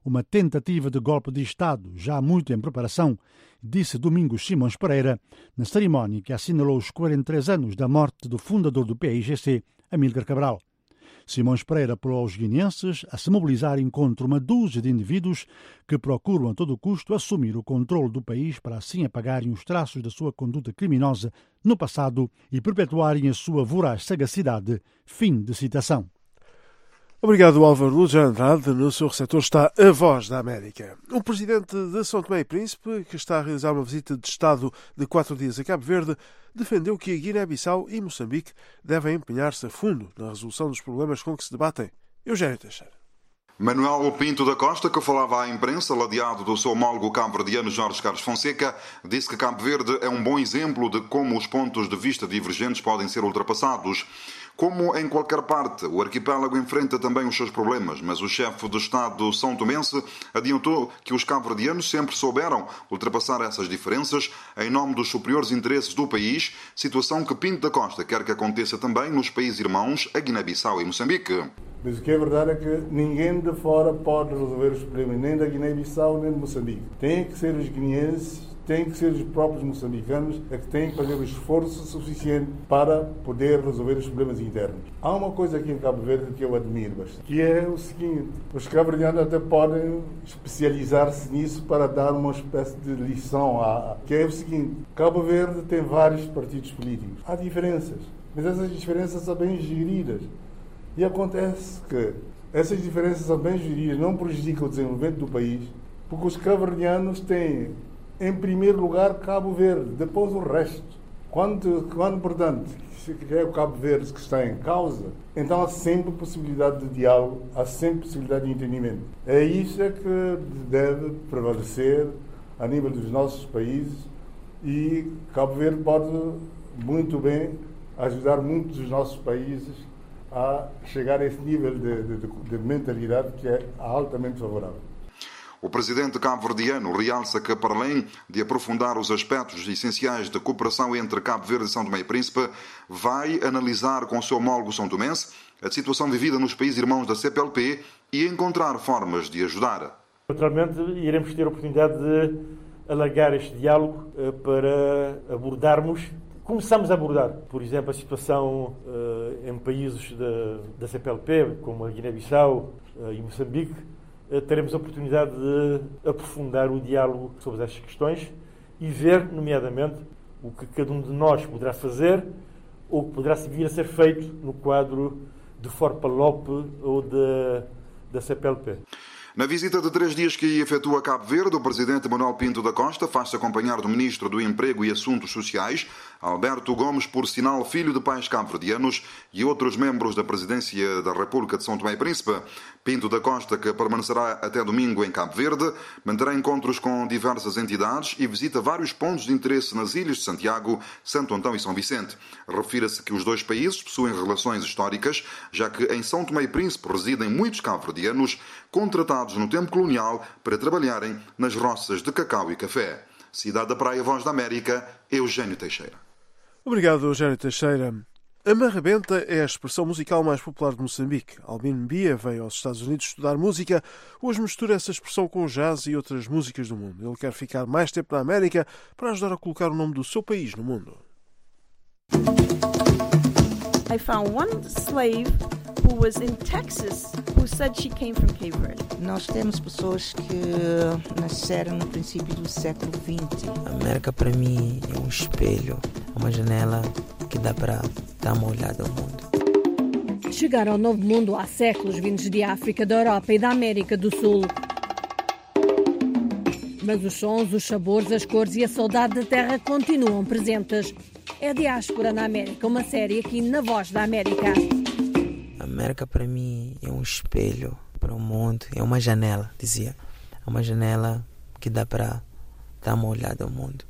uma tentativa de golpe de Estado já muito em preparação, disse Domingos Simões Pereira, na cerimónia que assinalou os quarenta e três anos da morte do fundador do P I G C, Amílcar Cabral. Simões Pereira apelou aos guineenses a se mobilizarem contra uma dúzia de indivíduos que procuram a todo custo assumir o controle do país para assim apagarem os traços da sua conduta criminosa no passado e perpetuarem a sua voraz sagacidade. Fim de citação.
Obrigado, Álvaro Luz Andrade. No seu receptor está a Voz da América. O presidente de São Tomé e Príncipe, que está a realizar uma visita de Estado de quatro dias a Cabo Verde, defendeu que a Guiné-Bissau e Moçambique devem empenhar-se a fundo na resolução dos problemas com que se debatem. Eugênio Teixeira.
Manuel Pinto da Costa, que falava à imprensa, ladeado do seu homólogo cabo-verdiano Jorge Carlos Fonseca, disse que Cabo Verde é um bom exemplo de como os pontos de vista divergentes podem ser ultrapassados. Como em qualquer parte, o arquipélago enfrenta também os seus problemas, mas o chefe do Estado são tomense adiantou que os cabo-verdianos sempre souberam ultrapassar essas diferenças em nome dos superiores interesses do país, situação que Pinto da Costa quer que aconteça também nos países irmãos, a Guiné-Bissau e Moçambique.
Mas o que é verdade é que ninguém de fora pode resolver os problemas, nem da Guiné-Bissau nem de Moçambique. Tem que ser os guineenses, têm que ser os próprios moçambicanos é que têm que fazer o esforço suficiente para poder resolver os problemas internos. Há uma coisa aqui em Cabo Verde que eu admiro bastante, que é o seguinte: os cabo-verdianos até podem especializar-se nisso para dar uma espécie de lição, a, que é o seguinte: Cabo Verde tem vários partidos políticos. Há diferenças, mas essas diferenças são bem geridas. E acontece que essas diferenças são bem geridas, não prejudicam o desenvolvimento do país, porque os cabo-verdianos têm, em primeiro lugar, Cabo Verde, depois o resto. Quando, quando portanto, é o Cabo Verde que está em causa, então há sempre possibilidade de diálogo, há sempre possibilidade de entendimento. É isso é que deve prevalecer a nível dos nossos países, e Cabo Verde pode muito bem ajudar muitos dos nossos países a chegar a esse nível de, de, de mentalidade que é altamente favorável.
O presidente cabo-verdiano realça que, para além de aprofundar os aspectos essenciais da cooperação entre Cabo Verde e São Tomé e Príncipe, vai analisar com o seu homólogo são tomense a situação vivida nos países irmãos da C P L P e encontrar formas de ajudar.
Naturalmente, iremos ter a oportunidade de alargar este diálogo para abordarmos. Começamos a abordar, por exemplo, a situação uh, em países da, da C P L P, como a Guiné-Bissau uh, e Moçambique. Uh, teremos a oportunidade de aprofundar o diálogo sobre estas questões e ver, nomeadamente, o que cada um de nós poderá fazer ou que poderá vir a ser feito no quadro de Forpalop ou de, da C P L P.
Na visita de três dias que efetua Cabo Verde, o presidente Manuel Pinto da Costa faz-se acompanhar do ministro do Emprego e Assuntos Sociais, Alberto Gomes, por sinal filho de pais cabo-verdianos, e outros membros da presidência da República de São Tomé e Príncipe. Pinto da Costa, que permanecerá até domingo em Cabo Verde, manterá encontros com diversas entidades e visita vários pontos de interesse nas ilhas de Santiago, Santo Antão e São Vicente. Refira-se que os dois países possuem relações históricas, já que em São Tomé e Príncipe residem muitos cabo-verdianos contratados no tempo colonial para trabalharem nas roças de cacau e café. Cidade da Praia, Voz da América, Eugênio Teixeira.
Obrigado, Eugênio Teixeira. A marrabenta é a expressão musical mais popular de Moçambique. Albino Mbia veio aos Estados Unidos estudar música. Hoje mistura essa expressão com jazz e outras músicas do mundo. Ele quer ficar mais tempo na América para ajudar a colocar o nome do seu país no mundo.
I found one slave who was in Texas who said she came from Cape Verde.
Nós temos pessoas que nasceram no princípio do século vinte. A América para mim é um espelho, uma janela que dá para dar uma olhada ao mundo.
Chegaram ao Novo Mundo há séculos vindos de África, da Europa e da América do Sul. Mas os sons, os sabores, as cores e a saudade da terra continuam presentes. É a Diáspora na América, uma série aqui na Voz da América.
A América para mim é um espelho para o mundo, é uma janela, dizia. É uma janela que dá para dar uma olhada ao mundo.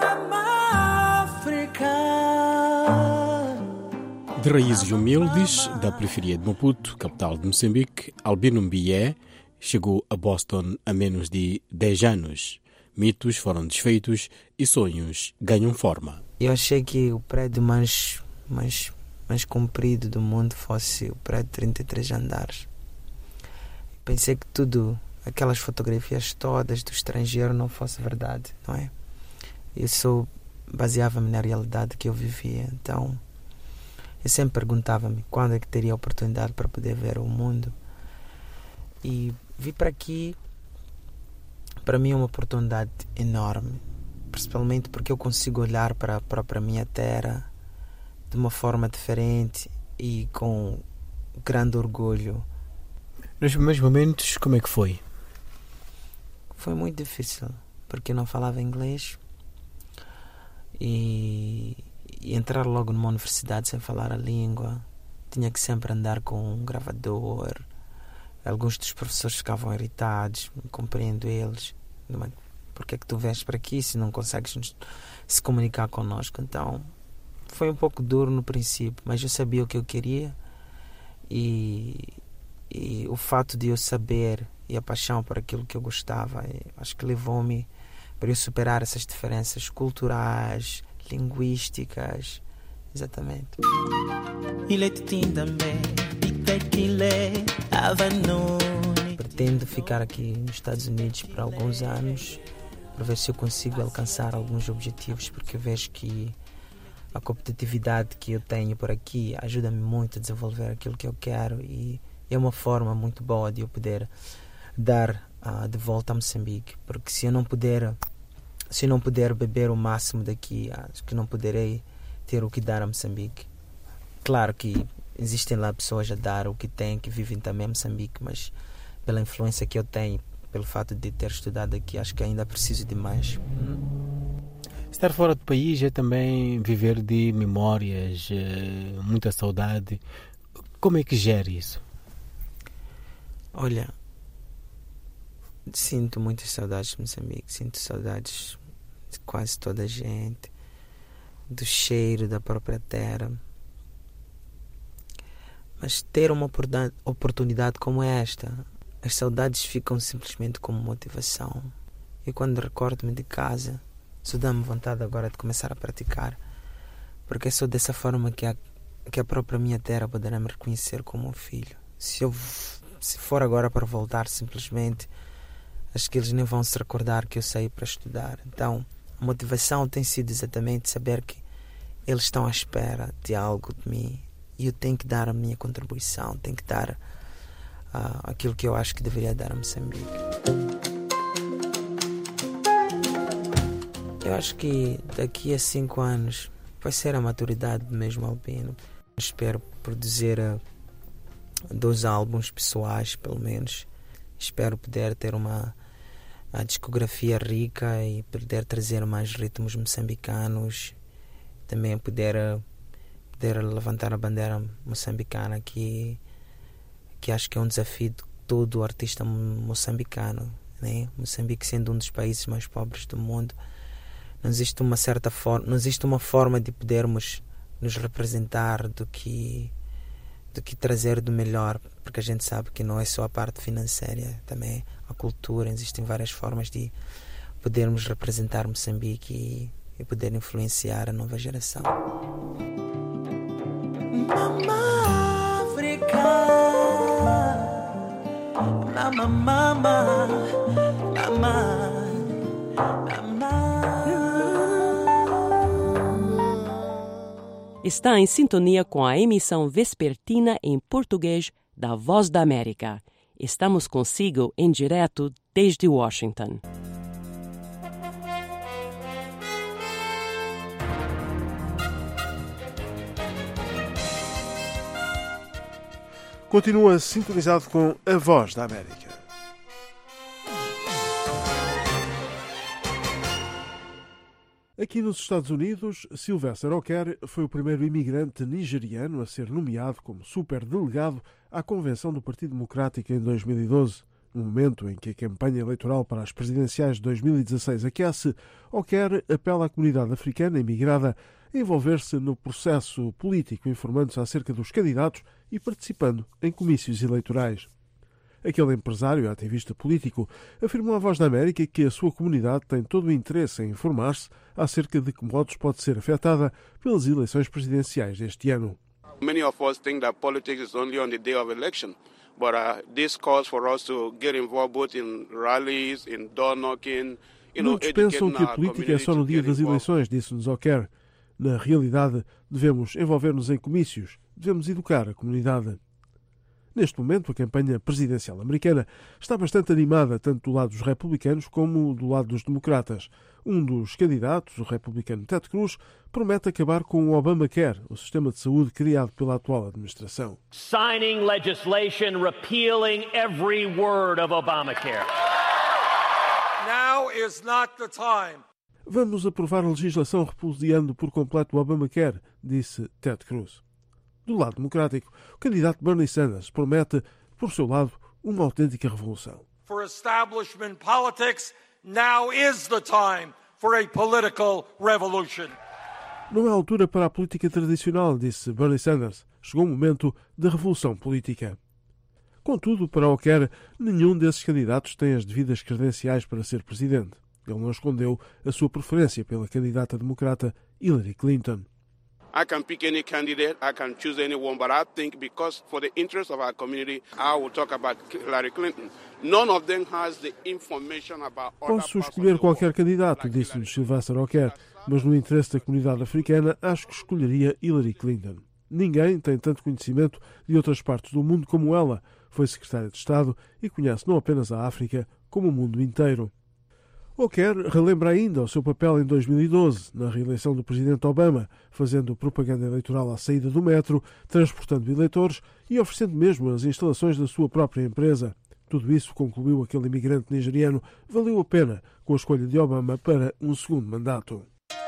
De raízes humildes, da periferia de Maputo, capital de Moçambique, Albino Mbia chegou a Boston há menos de dez anos. Mitos foram desfeitos e sonhos ganham forma.
Eu achei que o prédio mais, mais, mais comprido do mundo fosse o prédio de trinta e três andares. Pensei que tudo aquelas fotografias todas do estrangeiro não fosse verdade, não é? Isso baseava-me na realidade que eu vivia. Então, eu sempre perguntava-me quando é que teria a oportunidade para poder ver o mundo. E vir para aqui, para mim é uma oportunidade enorme, principalmente porque eu consigo olhar para a própria minha terra de uma forma diferente e com grande orgulho.
Nos primeiros momentos, como é que foi?
Foi muito difícil, porque eu não falava inglês e, e entrar logo numa universidade sem falar a língua, tinha que sempre andar com um gravador. Alguns dos professores ficavam irritados, compreendo eles. Por que é que tu vens para aqui se não consegues nos, se comunicar connosco? Então, foi um pouco duro no princípio, mas eu sabia o que eu queria e, e o fato de eu saber e a paixão por aquilo que eu gostava, acho que levou-me para eu superar essas diferenças culturais, linguísticas, exatamente. Pretendo ficar aqui nos Estados Unidos por alguns anos para ver se eu consigo alcançar alguns objetivos, porque eu vejo que a competitividade que eu tenho por aqui ajuda-me muito a desenvolver aquilo que eu quero e é uma forma muito boa de eu poder dar uh, de volta a Moçambique, porque se eu não puder se eu não puder beber o máximo daqui, acho que não poderei ter o que dar a Moçambique. Claro que existem lá pessoas a dar o que têm, que vivem também em Moçambique, mas pela influência que eu tenho, pelo fato de ter estudado aqui, acho que ainda preciso de mais.
Estar fora do país é também viver de memórias, muita saudade. Como é que gere isso?
Olha, sinto muitas saudades de Moçambique, sinto saudades de quase toda a gente, do cheiro da própria terra. Mas ter uma oportunidade como esta, as saudades ficam simplesmente como motivação. E quando recordo-me de casa, só dá-me vontade agora de começar a praticar, porque é só dessa forma que a, que a própria minha terra poderá me reconhecer como um filho. Se eu se for agora para voltar simplesmente, acho que eles nem vão se recordar que eu saí para estudar. Então, a motivação tem sido exatamente saber que eles estão à espera de algo de mim e eu tenho que dar a minha contribuição, tenho que dar uh, aquilo que eu acho que deveria dar a Moçambique. Eu acho que daqui a cinco anos vai ser a maturidade mesmo albino. Espero produzir uh, dois álbuns pessoais, pelo menos. Espero poder ter uma a discografia rica e poder trazer mais ritmos moçambicanos. Também poder, poder levantar a bandeira moçambicana, que, que acho que é um desafio de todo artista moçambicano, né? Moçambique sendo um dos países mais pobres do mundo, não existe uma certa forma, não existe uma forma de podermos nos representar do que do que trazer do melhor, porque a gente sabe que não é só a parte financeira, também a cultura, existem várias formas de podermos representar Moçambique e, e poder influenciar a nova geração.
Mama África, mama, mama, mama,
Está em sintonia com a emissão vespertina em português da Voz da América. Estamos consigo em direto desde Washington.
Continua sintonizado com a Voz da América. Aqui nos Estados Unidos, Sylvester Oker foi o primeiro imigrante nigeriano a ser nomeado como superdelegado à Convenção do Partido Democrático em dois mil e doze. No momento em que a campanha eleitoral para as presidenciais de dois mil e dezasseis aquece, Oker apela à comunidade africana imigrada a envolver-se no processo político, informando-se acerca dos candidatos e participando em comícios eleitorais. Aquele empresário e ativista político afirmou à Voz da América que a sua comunidade tem todo o interesse em informar-se acerca de que modos pode ser afetada pelas eleições presidenciais deste ano.
Many of us think that politics is only on the day of election, But uh, this calls for us to get involved both in rallies, in door knocking, you know,
Muitos pensam que a política é só no dia das eleições, disse-nos Oquer. Na realidade, devemos envolver-nos em comícios, devemos educar a comunidade. Neste momento, a campanha presidencial americana está bastante animada, tanto do lado dos republicanos como do lado dos democratas. Um dos candidatos, o republicano Ted Cruz, promete acabar com o Obamacare, o sistema de saúde criado pela atual administração.
Signing legislation repealing every word of Obamacare.
Now is not the time.
Vamos aprovar a legislação repudiando por completo o Obamacare, disse Ted Cruz. Do lado democrático, o candidato Bernie Sanders promete, por seu lado, uma autêntica revolução.
For establishment politics, now is the time for a political revolution.
Não é a altura para a política tradicional, disse Bernie Sanders. Chegou o momento da revolução política. Contudo, para o que quer, nenhum desses candidatos tem as devidas credenciais para ser presidente. Ele não escondeu a sua preferência pela candidata democrata Hillary Clinton.
I can pick any candidate, I can choose anyone, but I think because for the interest of our community, I will talk about Hillary Clinton. None of them has the information about other
Posso escolher qualquer candidato, disse-nos Sylvester Oquer, mas no interesse da comunidade africana, acho que escolheria Hillary Clinton. Ninguém tem tanto conhecimento de outras partes do mundo como ela. Foi secretária de Estado e conhece não apenas a África, como o mundo inteiro. Oquer relembra ainda o seu papel em dois mil e doze, na reeleição do presidente Obama, fazendo propaganda eleitoral à saída do metro, transportando eleitores e oferecendo mesmo as instalações da sua própria empresa. Tudo isso, concluiu aquele imigrante nigeriano, valeu a pena com a escolha de Obama para um segundo mandato.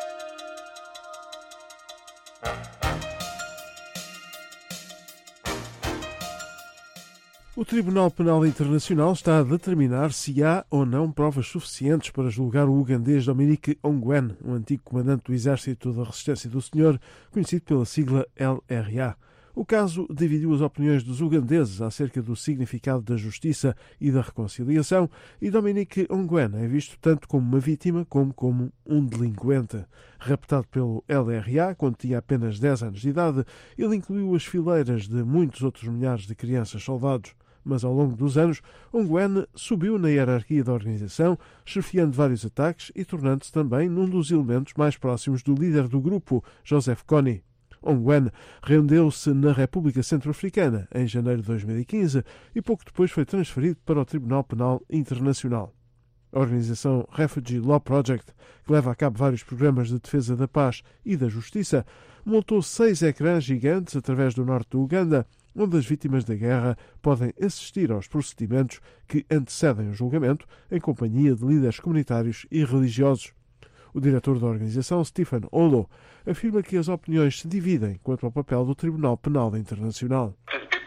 O Tribunal Penal Internacional está a determinar se há ou não provas suficientes para julgar o ugandês Dominique Ongwen, um antigo comandante do Exército da Resistência do Senhor, conhecido pela sigla L R A. O caso dividiu as opiniões dos ugandeses acerca do significado da justiça e da reconciliação, e Dominique Ongwen é visto tanto como uma vítima como como um delinquente. Raptado pelo L R A quando tinha apenas dez anos de idade, ele incluiu as fileiras de muitos outros milhares de crianças soldados. Mas ao longo dos anos, Ongwen subiu na hierarquia da organização, chefiando vários ataques e tornando-se também num dos elementos mais próximos do líder do grupo, Joseph Kony. Ongwen rendeu-se na República Centro-Africana em janeiro de dois mil e quinze e pouco depois foi transferido para o Tribunal Penal Internacional. A organização Refugee Law Project, que leva a cabo vários programas de defesa da paz e da justiça, montou seis ecrãs gigantes através do norte do Uganda, onde as vítimas da guerra podem assistir aos procedimentos que antecedem o julgamento, em companhia de líderes comunitários e religiosos. O diretor da organização, Stephen Olo, afirma que as opiniões se dividem quanto ao papel do Tribunal Penal Internacional.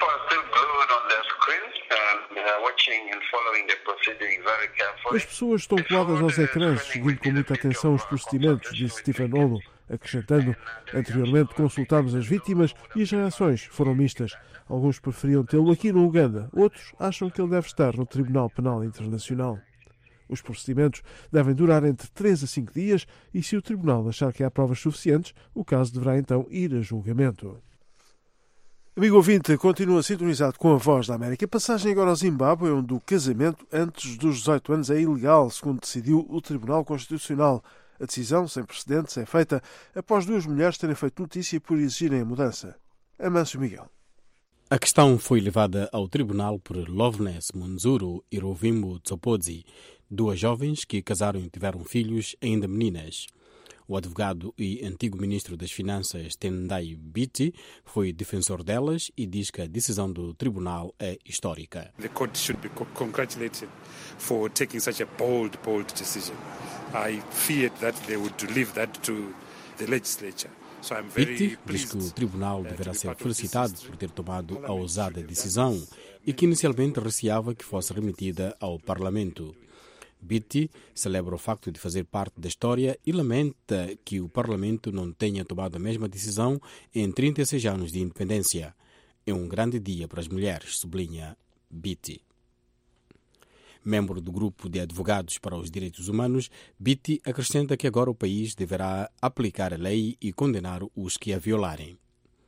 As pessoas estão coladas aos ecrãs, seguindo com muita atenção os procedimentos, disse Stephen Olo, acrescentando: anteriormente consultámos as vítimas e as reações foram mistas. Alguns preferiam tê-lo aqui no Uganda, outros acham que ele deve estar no Tribunal Penal Internacional. Os procedimentos devem durar entre três a cinco dias e, se o Tribunal achar que há provas suficientes, o caso deverá então ir a julgamento. Amigo ouvinte, continua sintonizado com a Voz da América. Passagem agora ao Zimbábue, onde o casamento antes dos dezoito anos é ilegal, segundo decidiu o Tribunal Constitucional. A decisão, sem precedentes, é feita após duas mulheres terem feito notícia por exigirem a mudança. Amâncio Miguel.
A questão foi levada ao tribunal por Loveness Munzuru e Rovimbo Tsopodzi, duas jovens que casaram e tiveram filhos, ainda meninas. O advogado e antigo ministro das Finanças Tendai Biti foi defensor delas e diz que a decisão do tribunal é histórica.
The court should be congratulated for taking such a bold, bold decision. I feared that they would leave that to the legislature. So I'm very
Biti diz que o tribunal deverá ser felicitado por ter tomado a ousada decisão e que inicialmente receava que fosse remetida ao Parlamento. Biti celebra o facto de fazer parte da história e lamenta que o Parlamento não tenha tomado a mesma decisão em trinta e seis anos de independência. É um grande dia para as mulheres, sublinha Biti. Membro do grupo de advogados para os direitos humanos, Biti acrescenta que agora o país deverá aplicar a lei e condenar os que a violarem.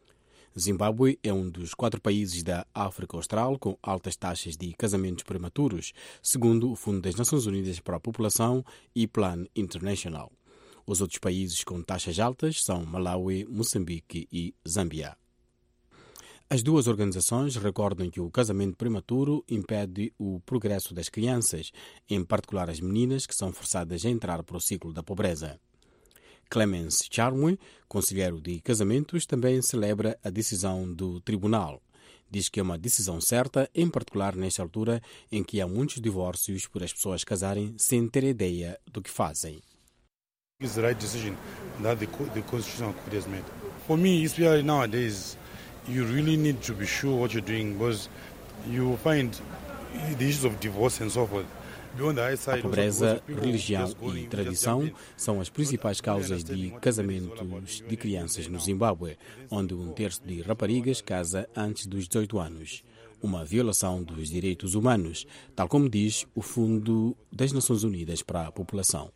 Zimbábue é um dos quatro países da África Austral com altas taxas de casamentos prematuros, segundo o Fundo das Nações Unidas para a População e Plan International. Os outros países com taxas altas são Malawi, Moçambique e Zâmbia. As duas organizações recordam que o casamento prematuro impede o progresso das crianças, em particular as meninas que são forçadas a entrar para o ciclo da pobreza. Clemence Charmui, conselheiro de casamentos, também celebra a decisão do tribunal. Diz que é uma decisão certa, em particular nesta altura em que há muitos divórcios por as pessoas casarem sem ter ideia do que fazem.
It's the right decision that the, the Constitutional Court has made. For me, especially nowadays, you really need to be sure what you're doing because you find the issues of divorce and so forth.
A pobreza, religião e tradição são as principais causas de casamentos de crianças no Zimbábue, onde um terço de raparigas casa antes dos dezoito anos. Uma violação dos direitos humanos, tal como diz o Fundo das Nações Unidas para a População.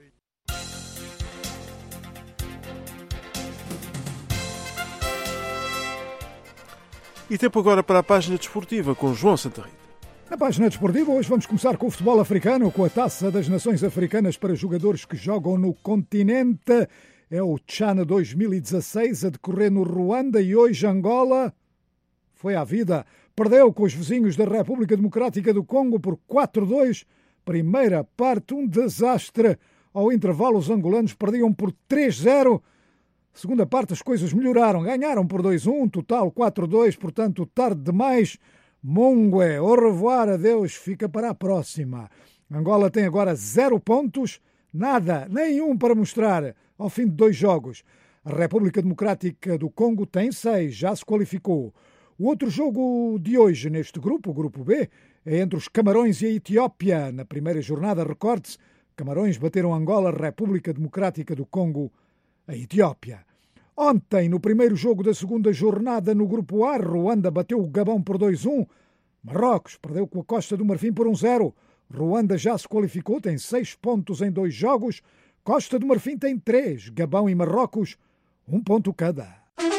E tempo agora para a página desportiva com João Santarrita.
Na página desportiva, hoje vamos começar com o futebol africano, com a Taça das Nações Africanas para jogadores que jogam no continente. É o Tchan dois mil e dezasseis a decorrer no Ruanda e hoje Angola foi à vida. Perdeu com os vizinhos da República Democrática do Congo por quatro a dois. Primeira parte, um desastre. Ao intervalo, os angolanos perdiam por três a zero. Segunda parte, as coisas melhoraram. Ganharam por dois a um, total quatro a dois, portanto, tarde demais. Mongue, au revoir, adeus, fica para a próxima. Angola tem agora zero pontos, nada, nenhum para mostrar ao fim de dois jogos. A República Democrática do Congo tem seis, já se qualificou. O outro jogo de hoje neste grupo, o grupo B, é entre os Camarões e a Etiópia. Na primeira jornada, recorde-se, Camarões bateram Angola, República Democrática do Congo, a Etiópia. Ontem, no primeiro jogo da segunda jornada no Grupo A, Ruanda bateu o Gabão por dois a um. Marrocos perdeu com a Costa do Marfim por um a zero. Ruanda já se qualificou, tem seis pontos em dois jogos. Costa do Marfim tem três. Gabão e Marrocos, um ponto cada.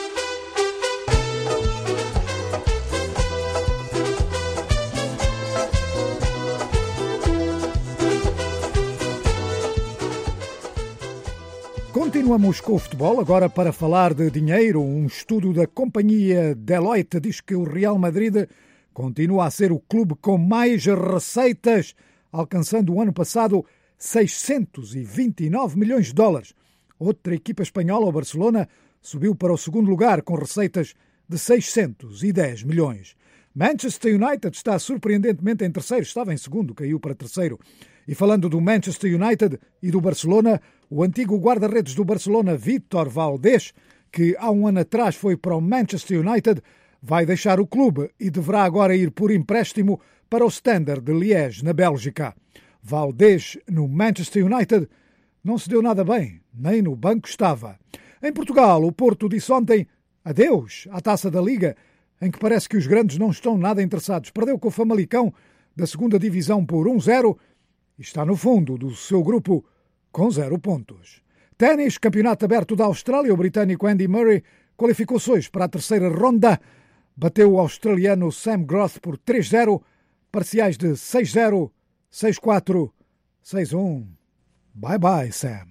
Continuamos com o futebol, agora para falar de dinheiro. Um estudo da companhia Deloitte diz que o Real Madrid continua a ser o clube com mais receitas, alcançando o ano passado seiscentos e vinte e nove milhões de dólares. Outra equipa espanhola, o Barcelona, subiu para o segundo lugar com receitas de seiscentos e dez milhões. Manchester United está surpreendentemente em terceiro, estava em segundo, caiu para terceiro. E falando do Manchester United e do Barcelona, o antigo guarda-redes do Barcelona, Vítor Valdés, que há um ano atrás foi para o Manchester United, vai deixar o clube e deverá agora ir por empréstimo para o Standard de Liège, na Bélgica. Valdés, no Manchester United, não se deu nada bem, nem no banco estava. Em Portugal, o Porto disse ontem adeus à Taça da Liga, em que parece que os grandes não estão nada interessados. Perdeu com o Famalicão da segunda divisão por um a zero e está no fundo do seu grupo com zero pontos. Ténis, campeonato aberto da Austrália, o britânico Andy Murray qualificou-se hoje para a terceira ronda. Bateu o australiano Sam Groth por três a zero, parciais de seis a zero, seis a quatro, seis a um. Bye bye, Sam.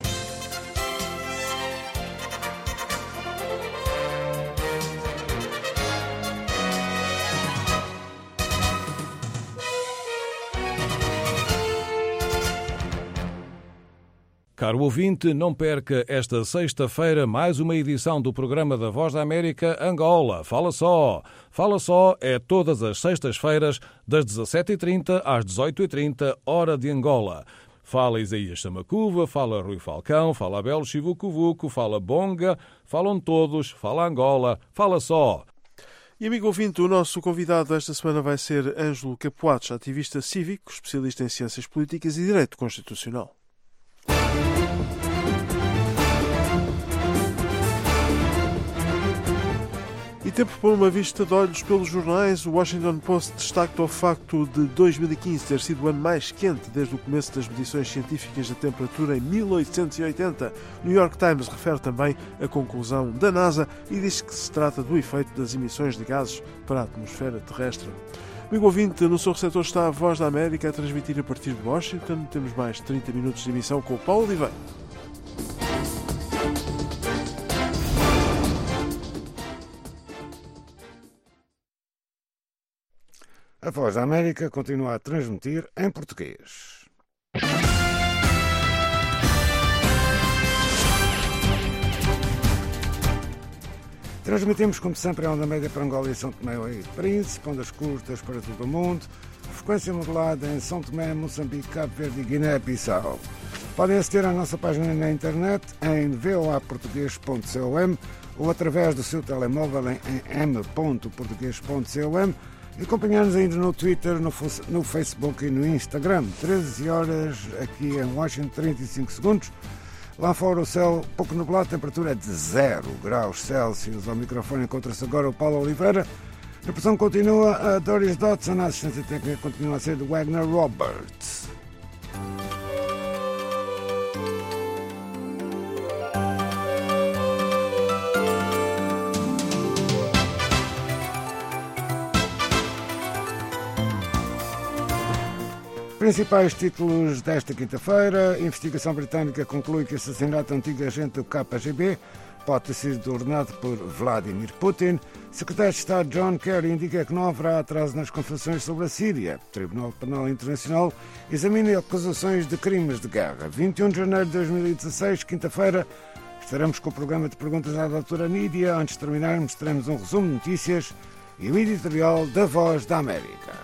Caro ouvinte, não perca esta sexta-feira mais uma edição do programa da Voz da América Angola. Fala só! Fala só é todas as sextas-feiras, das dezassete e trinta às dezoito e trinta, hora de Angola. Fala Isaías Samacuva, fala Rui Falcão, fala Abel Chivucuvuco, fala Bonga, falam todos, fala Angola, fala só!
E amigo ouvinte, o nosso convidado esta semana vai ser Ângelo Capoates, ativista cívico, especialista em ciências políticas e direito constitucional. E tempo por uma vista de olhos pelos jornais. O Washington Post destaca o facto de dois mil e quinze ter sido o ano mais quente desde o começo das medições científicas da temperatura em mil oitocentos e oitenta. O New York Times refere também a conclusão da NASA e diz que se trata do efeito das emissões de gases para a atmosfera terrestre. Amigo ouvinte, no seu receptor está a Voz da América a transmitir a partir de Washington. Temos mais trinta minutos de emissão com o Paulo Oliveira.
A Voz da América continua a transmitir em português. Transmitimos, como sempre, a onda média para Angola e São Tomé e Príncipe, ondas curtas para todo o mundo, frequência modulada em São Tomé, Moçambique, Cabo Verde e Guiné-Bissau. Podem aceder à nossa página na internet em voa português ponto com ou através do seu telemóvel em m ponto português ponto com e acompanhar-nos ainda no Twitter, no, no Facebook e no Instagram. treze horas aqui em Washington, trinta e cinco segundos. Lá fora o céu pouco nublado, temperatura é de zero graus Celsius. Ao microfone encontra-se agora o Paulo Oliveira. A produção continua a Doris Dodson, a assistência técnica continua a ser de Wagner Roberts. Principais títulos desta quinta-feira. A investigação britânica conclui que o assassinato do antigo agente do K G B pode ter sido ordenado por Vladimir Putin. O secretário de Estado John Kerry indica que não haverá atraso nas conversações sobre a Síria. O Tribunal Penal Internacional examina acusações de crimes de guerra. vinte e um de janeiro de dois mil e dezasseis, quinta-feira, estaremos com o programa de perguntas à doutora Nídia. Antes de terminarmos, teremos um resumo de notícias e o editorial da Voz da América.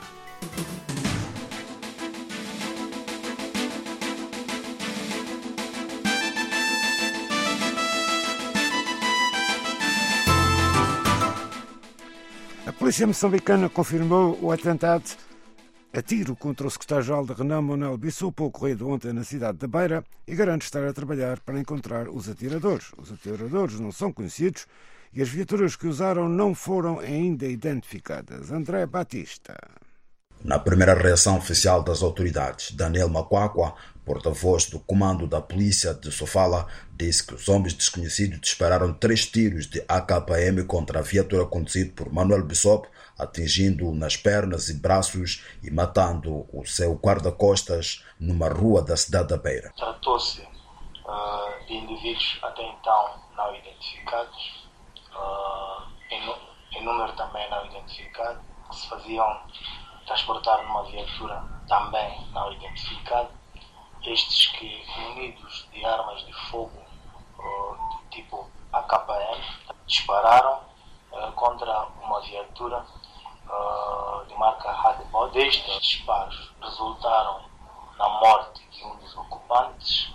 A polícia moçambicana confirmou o atentado a tiro contra o secretário-geral da Renan, Manuel Bissopo, ocorrido ontem na cidade da Beira, e garante estar a trabalhar para encontrar os atiradores. Os atiradores não são conhecidos e as viaturas que usaram não foram ainda identificadas. André Batista.
Na primeira reação oficial das autoridades, Daniel Makwakwa, porta-voz do comando da polícia de Sofala, disse que os homens desconhecidos dispararam três tiros de A K M contra a viatura conduzida por Manuel Bissopo, atingindo-o nas pernas e braços e matando o seu guarda-costas numa rua da cidade da Beira.
Tratou-se uh, de indivíduos até então não identificados, uh, em, em número também não identificado, que se faziam transportar numa viatura também não identificada. Estes que, munidos de armas de fogo uh, de tipo A K M, dispararam uh, contra uma viatura uh, de marca Radebol. Destes disparos resultaram na morte de um dos ocupantes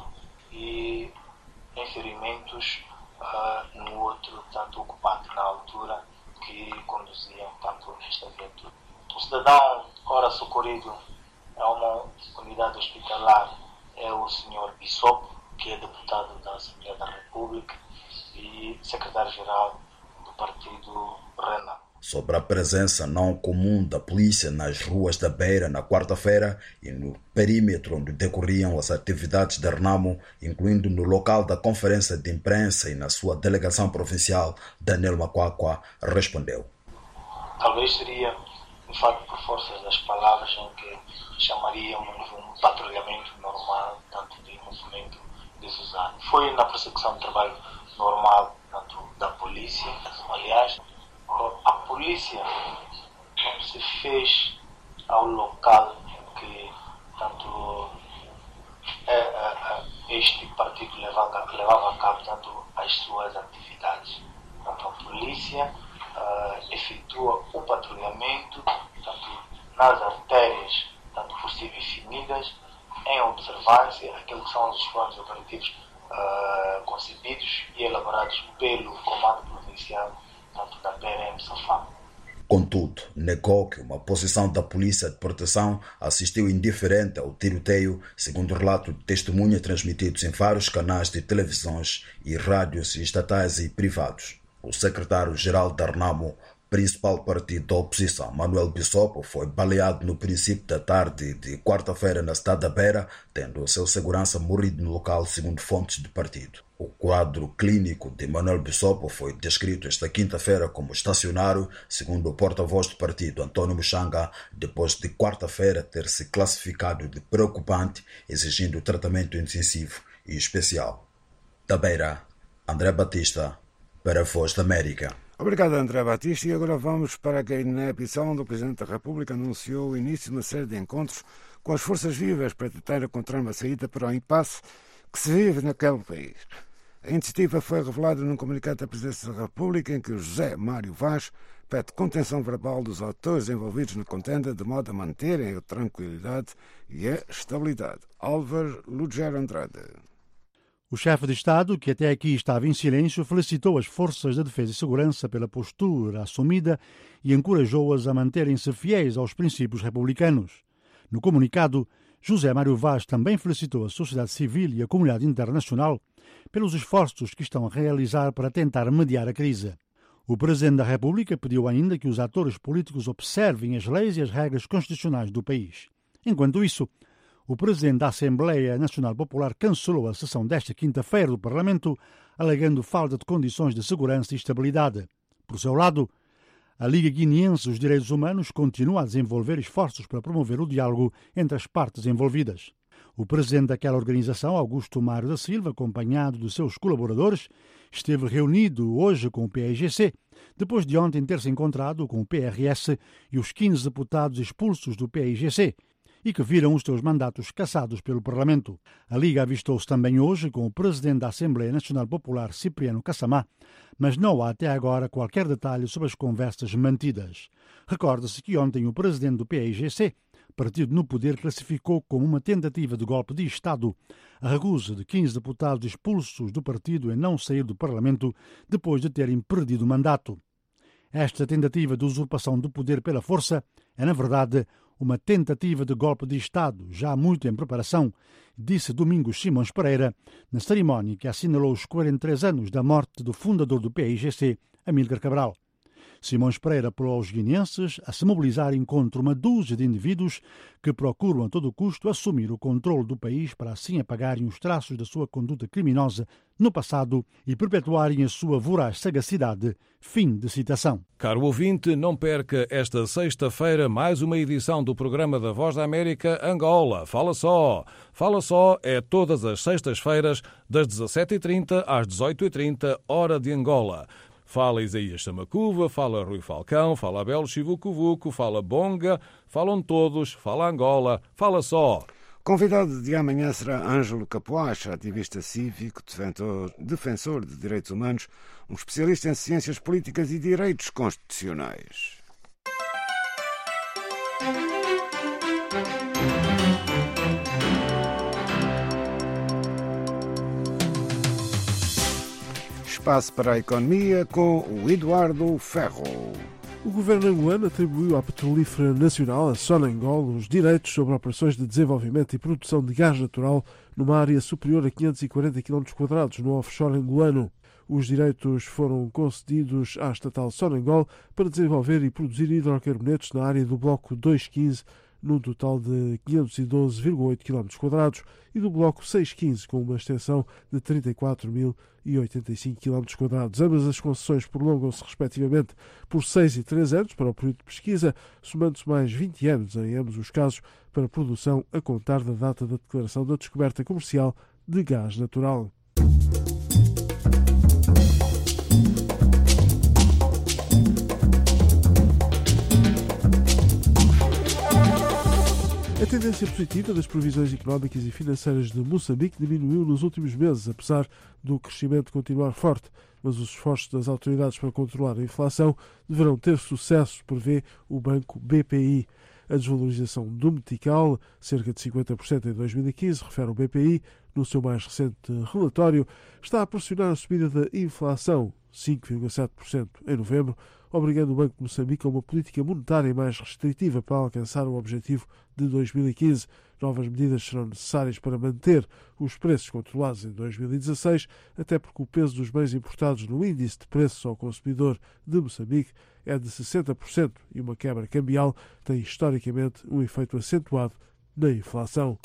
e em ferimentos uh, no outro tanto ocupante na altura que conduzia tanto esta viatura. O cidadão, ora socorrido a uma unidade hospitalar, é o senhor Bissopo, que é deputado da Assembleia da República e secretário-geral do partido Renan.
Sobre a presença não comum da polícia nas ruas da Beira na quarta-feira e no perímetro onde decorriam as atividades da Renamo, incluindo no local da conferência de imprensa e na sua delegação provincial, Daniel Makwakwa respondeu.
Talvez seria de facto por força das palavras em que chamaríamos um patrulhamento normal, tanto de movimento desusado. Foi na persecução do trabalho normal, tanto da polícia. Aliás, a polícia se fez ao local em que tanto é, é, este partido levava, levava a cabo tanto as suas atividades. Tanto a polícia uh, efetua o patrulhamento tanto nas artérias, tanto possíveis definidas, em observância aqueles que são os planos operativos uh, concebidos e elaborados pelo Comando Provincial tanto da P R M Sofala.
Contudo, negou que uma posição da Polícia de Proteção assistiu indiferente ao tiroteio, segundo o relato de testemunhas transmitidos em vários canais de televisões e rádios estatais e privados. O secretário-geral da Renamo, principal partido da oposição, Manuel Bissopo, foi baleado no princípio da tarde de quarta-feira na cidade da Beira, tendo o seu segurança morrido no local, segundo fontes do partido. O quadro clínico de Manuel Bissopo foi descrito esta quinta-feira como estacionário, segundo o porta-voz do partido, António Muxanga, depois de quarta-feira ter se classificado de preocupante, exigindo tratamento intensivo e especial. Da Beira, André Batista, para a Voz da América.
Obrigado, André Batista. E agora vamos para a Guiné-Bissau, onde o Presidente da República anunciou o início de uma série de encontros com as forças vivas para tentar encontrar uma saída para o impasse que se vive naquele país. A iniciativa foi revelada num comunicado da Presidência da República em que José Mário Vaz pede contenção verbal dos atores envolvidos na contenda de modo a manterem a tranquilidade e a estabilidade. Álvaro Lugero Andrade.
O chefe de Estado, que até aqui estava em silêncio, felicitou as forças de defesa e segurança pela postura assumida e encorajou-as a manterem-se fiéis aos princípios republicanos. No comunicado, José Mário Vaz também felicitou a sociedade civil e a comunidade internacional pelos esforços que estão a realizar para tentar mediar a crise. O Presidente da República pediu ainda que os atores políticos observem as leis e as regras constitucionais do país. Enquanto isso, o Presidente da Assembleia Nacional Popular cancelou a sessão desta quinta-feira do Parlamento, alegando falta de condições de segurança e estabilidade. Por seu lado, a Liga Guineense dos Direitos Humanos continua a desenvolver esforços para promover o diálogo entre as partes envolvidas. O presidente daquela organização, Augusto Mário da Silva, acompanhado de seus colaboradores, esteve reunido hoje com o P I G C, depois de ontem ter se encontrado com o P R S e os quinze deputados expulsos do P I G C, e que viram os seus mandatos cassados pelo Parlamento. A Liga avistou-se também hoje com o presidente da Assembleia Nacional Popular, Cipriano Kassamá, mas não há até agora qualquer detalhe sobre as conversas mantidas. Recorda-se que ontem o presidente do P I G C, partido no poder, classificou como uma tentativa de golpe de Estado a recusa de quinze deputados expulsos do partido em não sair do Parlamento depois de terem perdido o mandato. Esta tentativa de usurpação do poder pela força é, na verdade, uma tentativa de golpe de Estado, já muito em preparação, disse Domingos Simões Pereira, na cerimónia que assinalou os quarenta e três anos da morte do fundador do P I G C, Amílcar Cabral. Simões Pereira apelou aos guineenses a se mobilizarem contra uma dúzia de indivíduos que procuram a todo custo assumir o controle do país para assim apagarem os traços da sua conduta criminosa no passado e perpetuarem a sua voraz sagacidade. Fim de citação.
Caro ouvinte, não perca esta sexta-feira mais uma edição do programa da Voz da América Angola. Fala só! Fala só é todas as sextas-feiras das dezassete e trinta às dezoito e trinta, hora de Angola. Fala Isaías Samacuva, fala Rui Falcão, fala Abel Chivucovuco, fala Bonga, falam todos, fala Angola, fala só.
Convidado de amanhã será Ângelo Capoacha, ativista cívico, defensor, defensor de direitos humanos, um especialista em ciências políticas e direitos constitucionais. Espaço para a economia com o Eduardo Ferro.
O governo angolano atribuiu à Petrolífera Nacional, a Sonangol, os direitos sobre operações de desenvolvimento e produção de gás natural numa área superior a quinhentos e quarenta quilómetros quadrados no offshore angolano. Os direitos foram concedidos à estatal Sonangol para desenvolver e produzir hidrocarbonetos na área do bloco duzentos e quinze, num total de quinhentos e doze vírgula oito quilómetros quadrados, e do bloco seiscentos e quinze, com uma extensão de trinta e quatro mil e oitenta e cinco quilómetros quadrados. Ambas as concessões prolongam-se respectivamente por seis e três anos para o período de pesquisa, somando-se mais vinte anos em ambos os casos para produção a contar da data da declaração da descoberta comercial de gás natural. A tendência positiva das previsões económicas e financeiras de Moçambique diminuiu nos últimos meses, apesar do crescimento continuar forte, mas os esforços das autoridades para controlar a inflação deverão ter sucesso, prevê o banco B P I. A desvalorização do metical, cerca de cinquenta por cento em dois mil e quinze, refere o B P I, no seu mais recente relatório, está a pressionar a subida da inflação, cinco vírgula sete por cento em novembro, obrigando o Banco de Moçambique a uma política monetária mais restritiva para alcançar o objetivo de dois mil e quinze. Novas medidas serão necessárias para manter os preços controlados em dois mil e dezasseis, até porque o peso dos bens importados no índice de preços ao consumidor de Moçambique é de sessenta por cento e uma quebra cambial tem historicamente um efeito acentuado na inflação.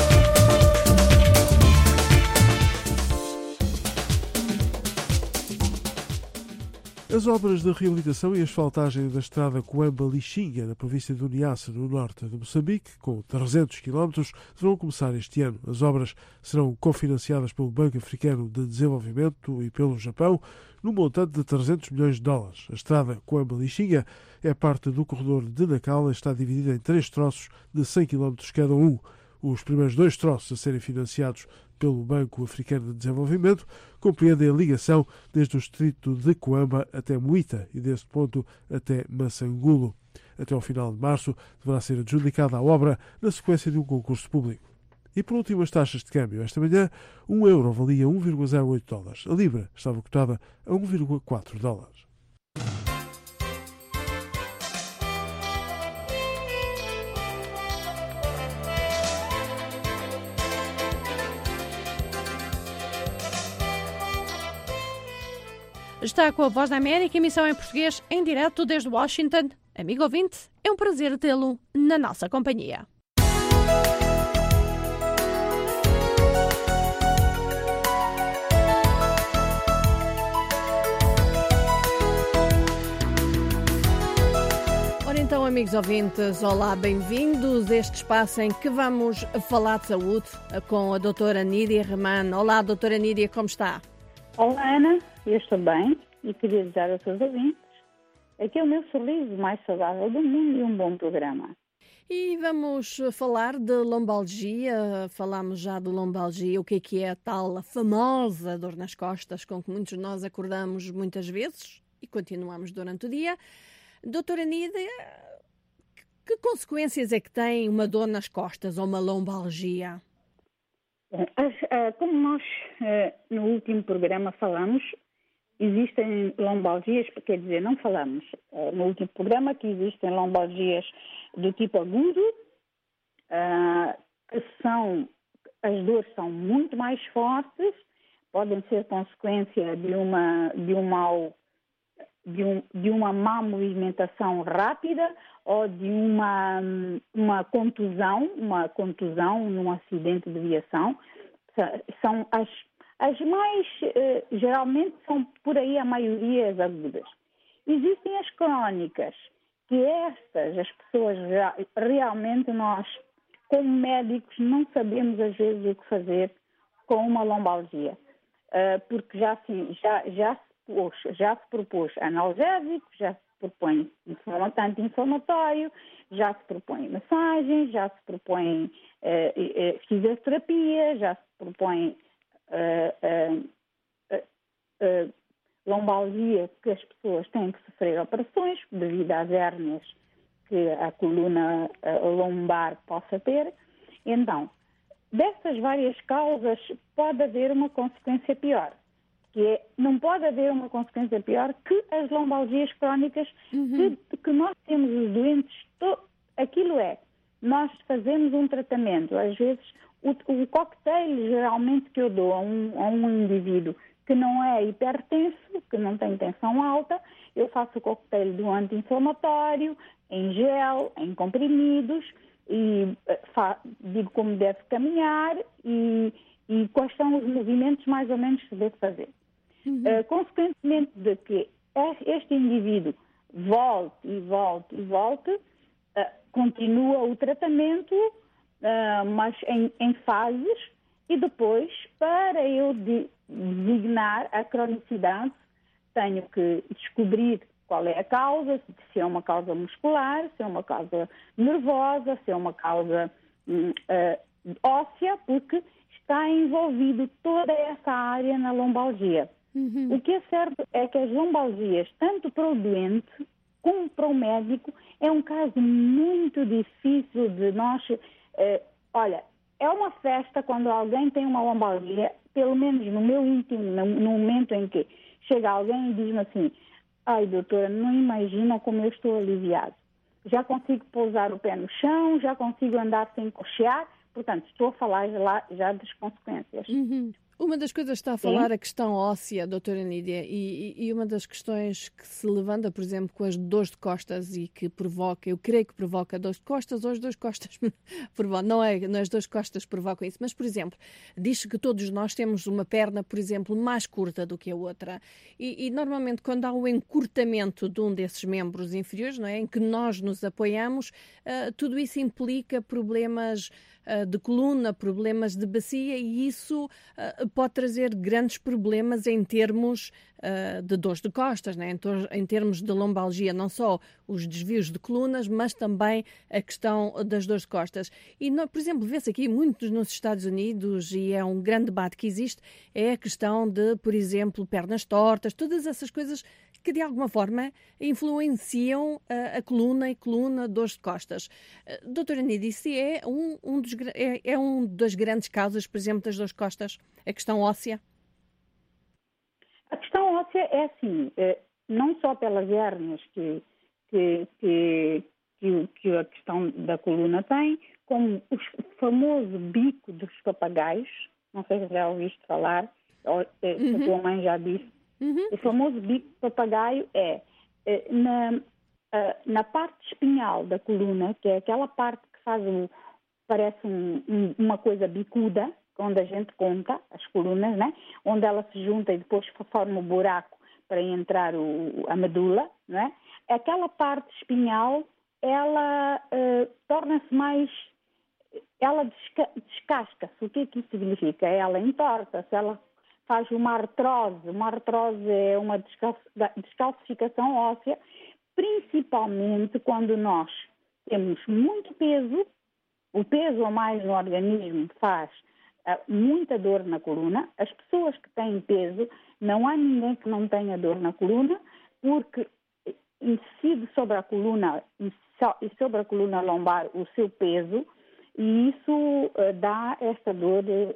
As obras de reabilitação e asfaltagem da estrada Coamba-Lixinga, na província do Niassa, no norte de Moçambique, com trezentos quilómetros, deverão começar este ano. As obras serão cofinanciadas pelo Banco Africano de Desenvolvimento e pelo Japão, num montante de trezentos milhões de dólares. A estrada Coamba-Lixinga é parte do corredor de Nacala e está dividida em três troços de cem quilómetros cada um. Os primeiros dois troços a serem financiados pelo Banco Africano de Desenvolvimento compreendem a ligação desde o distrito de Coamba até Muita e deste ponto até Massangulo. Até ao final de março deverá ser adjudicada a obra na sequência de um concurso público. E por último, as taxas de câmbio. Esta manhã, um euro valia um vírgula zero oito dólares. A libra estava cotada a um vírgula quatro dólares.
Está com a Voz da América, emissão em português, em direto desde Washington. Amigo ouvinte, é um prazer tê-lo na nossa companhia. Ora então, amigos ouvintes, olá, bem-vindos a este espaço em que vamos falar de saúde com a doutora Nídia Rahman. Olá, doutora Nídia, como está?
Olá, Ana. Eu estou bem e queria desejar aos seus ouvintes aquele meu sorriso mais saudável do mundo e um bom programa.
E vamos falar de lombalgia. Falámos já de lombalgia, o que é que é a tal a famosa dor nas costas com que muitos de nós acordamos muitas vezes e continuamos durante o dia. Doutora Nídia, que consequências é que tem uma dor nas costas ou uma lombalgia?
Como nós no último programa falamos, existem lombalgias, quer dizer, não falamos no último programa que existem lombalgias do tipo agudo, que são, as dores são muito mais fortes, podem ser consequência de uma, de um mau, de, um, de uma má movimentação rápida ou de uma, uma contusão, uma contusão num acidente de viação. São as As mais, eh, geralmente, são por aí a maioria as agudas. Existem as crónicas, que estas, as pessoas, realmente nós, como médicos, não sabemos às vezes o que fazer com uma lombalgia. Uh, porque já, assim, já, já, se propôs, já se propôs analgésico, já se propõe anti-inflamatório, já se propõe massagem, já se propõe uh, uh, fisioterapia, já se propõe Uh, uh, uh, uh, lombalgia, que as pessoas têm que sofrer operações devido às hérnias que a coluna uh, lombar possa ter. Então, dessas várias causas pode haver uma consequência pior, que é, não pode haver uma consequência pior que as lombalgias crónicas uhum. que, que nós temos os doentes, to, aquilo é, nós fazemos um tratamento, às vezes O, o cocktail, geralmente, que eu dou a um, a um indivíduo que não é hipertenso, que não tem tensão alta, eu faço o cocktail do anti-inflamatório, em gel, em comprimidos, e fa, digo como deve caminhar e, e quais são os movimentos mais ou menos que deve fazer. Uhum. Uh, consequentemente de que este indivíduo volte e volte e volte, uh, continua o tratamento, Uh, mas em, em fases, e depois, para eu de, designar a cronicidade, tenho que descobrir qual é a causa, se é uma causa muscular, se é uma causa nervosa, se é uma causa um, uh, óssea, porque está envolvido toda essa área na lombalgia. Uhum. O que é certo é que as lombalgias, tanto para o doente como para o médico, é um caso muito difícil de nós... Uh, olha, é uma festa quando alguém tem uma lombalgia, pelo menos no meu íntimo, no, no momento em que chega alguém e diz-me assim, Ai, doutora, não imagina como eu estou aliviado. Já consigo pousar o pé no chão, já consigo andar sem cochear. Portanto, estou a falar já, já das consequências.
Uhum. Uma das coisas que está a falar é a questão óssea, doutora Nídia, e, e uma das questões que se levanta, por exemplo, com as dores de costas e que provoca, eu creio que provoca dores de costas, ou as dores de costas provocam, não é, não é as dores de costas que provocam isso, mas, por exemplo, diz que todos nós temos uma perna, por exemplo, mais curta do que a outra, e, e normalmente quando há o encurtamento de um desses membros inferiores, não é, em que nós nos apoiamos, uh, tudo isso implica problemas uh, de coluna, problemas de bacia, e isso uh, pode trazer grandes problemas em termos uh, de dores de costas, né? em, tor- em termos de lombalgia, não só os desvios de colunas, mas também a questão das dores de costas. E, no, por exemplo, vê-se aqui muitos nos Estados Unidos, e é um grande debate que existe, é a questão de, por exemplo, pernas tortas, todas essas coisas que de alguma forma influenciam uh, a coluna e coluna, dores de costas. Uh, doutora Nídia, isso é um, um dos, é, é um das grandes causas, por exemplo, das dores de costas? A questão óssea?
A questão óssea é assim, não só pelas hérnias que, que, que, que, que a questão da coluna tem, como o famoso bico dos papagaios, não sei se já ouviste falar, ou se uhum. a tua mãe já disse. Uhum. O famoso bico de papagaio é na, na parte espinhal da coluna, que é aquela parte que faz o, parece um, um, uma coisa bicuda, onde a gente conta as colunas, né? Onde ela se junta e depois forma um buraco para entrar o, a medula, né? Aquela parte espinhal, ela uh, torna-se mais, ela desca, descasca-se. O que é que isso significa? Ela entorta-se, ela faz uma artrose. Uma artrose é uma descalcificação óssea, principalmente quando nós temos muito peso, o peso a mais no organismo faz uh, muita dor na coluna. As pessoas que têm peso, não há ninguém que não tenha dor na coluna, porque incide sobre a coluna e sobre a coluna lombar o seu peso, e isso uh, dá esta dor uh,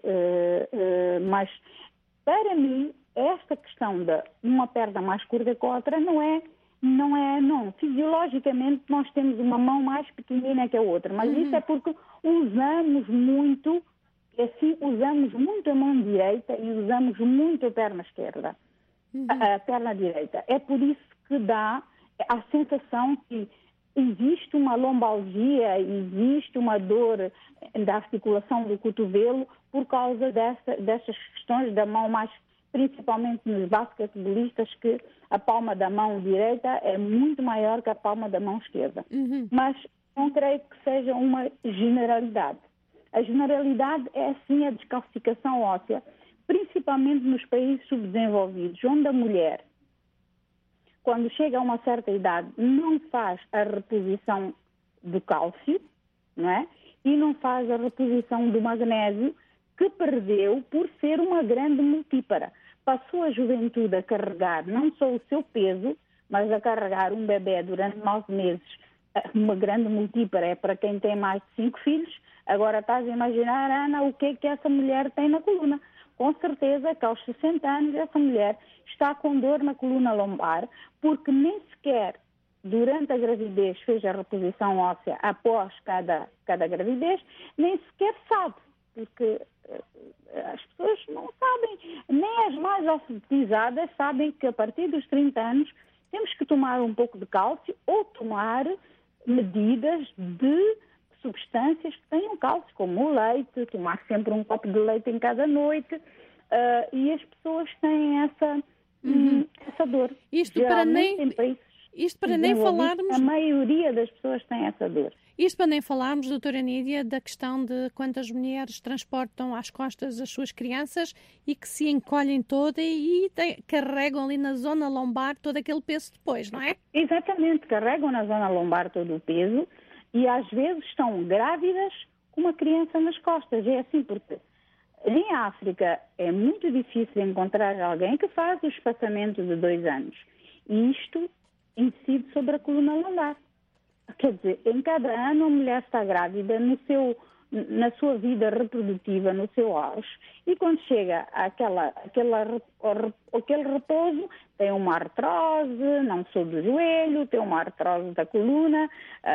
uh, mais... Para mim, esta questão de uma perna mais curta que a outra não é, não é, não. Fisiologicamente, nós temos uma mão mais pequenina que a outra, mas uhum. isso é porque usamos muito, assim, usamos muito a mão direita e usamos muito a perna esquerda, uhum. a, a perna direita. É por isso que dá a sensação que existe uma lombalgia, existe uma dor da articulação do cotovelo por causa dessa, dessas questões da mão mais, principalmente nos basquetebolistas, que a palma da mão direita é muito maior que a palma da mão esquerda. Uhum. Mas não creio que seja uma generalidade. A generalidade é sim a descalcificação óssea, principalmente nos países subdesenvolvidos, onde a mulher, quando chega a uma certa idade, não faz a reposição do cálcio, não é? E não faz a reposição do magnésio, que perdeu por ser uma grande multípara. Passou a juventude a carregar não só o seu peso, mas a carregar um bebê durante nove meses. Uma grande multípara é para quem tem mais de cinco filhos. Agora estás a imaginar, Ana, o que é que essa mulher tem na coluna. Com certeza que aos sessenta anos essa mulher está com dor na coluna lombar, porque nem sequer durante a gravidez fez a reposição óssea após cada, cada gravidez, nem sequer sabe, porque as pessoas não sabem, nem as mais alfabetizadas sabem que a partir dos trinta anos temos que tomar um pouco de cálcio ou tomar medidas de substâncias que tenham cálcio, como o leite, tomar sempre um copo de leite em cada noite, uh, e as pessoas têm essa, uhum. essa dor.
Isto para nem, em países isto para nem falarmos...
A maioria das pessoas tem essa dor.
Isto para nem falarmos, doutora Nídia, da questão de quantas mulheres transportam às costas as suas crianças e que se encolhem toda e te, carregam ali na zona lombar todo aquele peso depois, não é?
Exatamente, carregam na zona lombar todo o peso e às vezes estão grávidas com uma criança nas costas. É assim porque em África é muito difícil encontrar alguém que faz o espaçamento de dois anos. E isto incide sobre a coluna lombar. Quer dizer, em cada ano a mulher está grávida, no seu, na sua vida reprodutiva, no seu auge, e quando chega àquela, àquela, àquele repouso, tem uma artrose, não sou do joelho, tem uma artrose da coluna,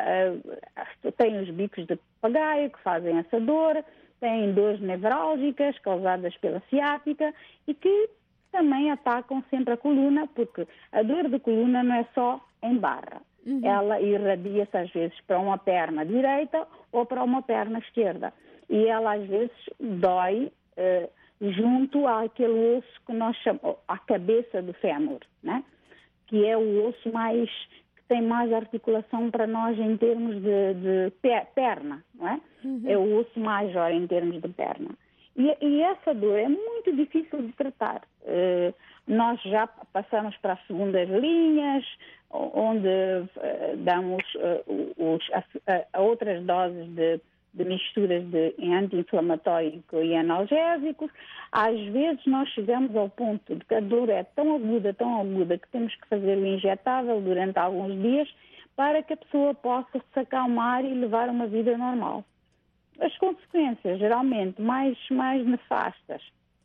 uh, tem os bicos de papagaio que fazem essa dor, tem dores nevrálgicas causadas pela ciática e que também atacam sempre a coluna, porque a dor de coluna não é só em barra. Uhum. Ela irradia-se às vezes para uma perna direita ou para uma perna esquerda. E ela às vezes dói eh, junto àquele osso que nós chamamos, à cabeça do fémur, né? Que é o osso mais, que tem mais articulação para nós em termos de, de perna, não é? Uhum. É o osso maior em termos de perna. E, e essa dor é muito difícil de tratar. Uh, nós já passamos para as segundas linhas, onde uh, damos uh, os, a, a outras doses de, de misturas de anti-inflamatórico e analgésicos. Às vezes nós chegamos ao ponto de que a dor é tão aguda, tão aguda, que temos que fazer o injetável durante alguns dias para que a pessoa possa se acalmar e levar uma vida normal. As consequências, geralmente, mais, mais nefastas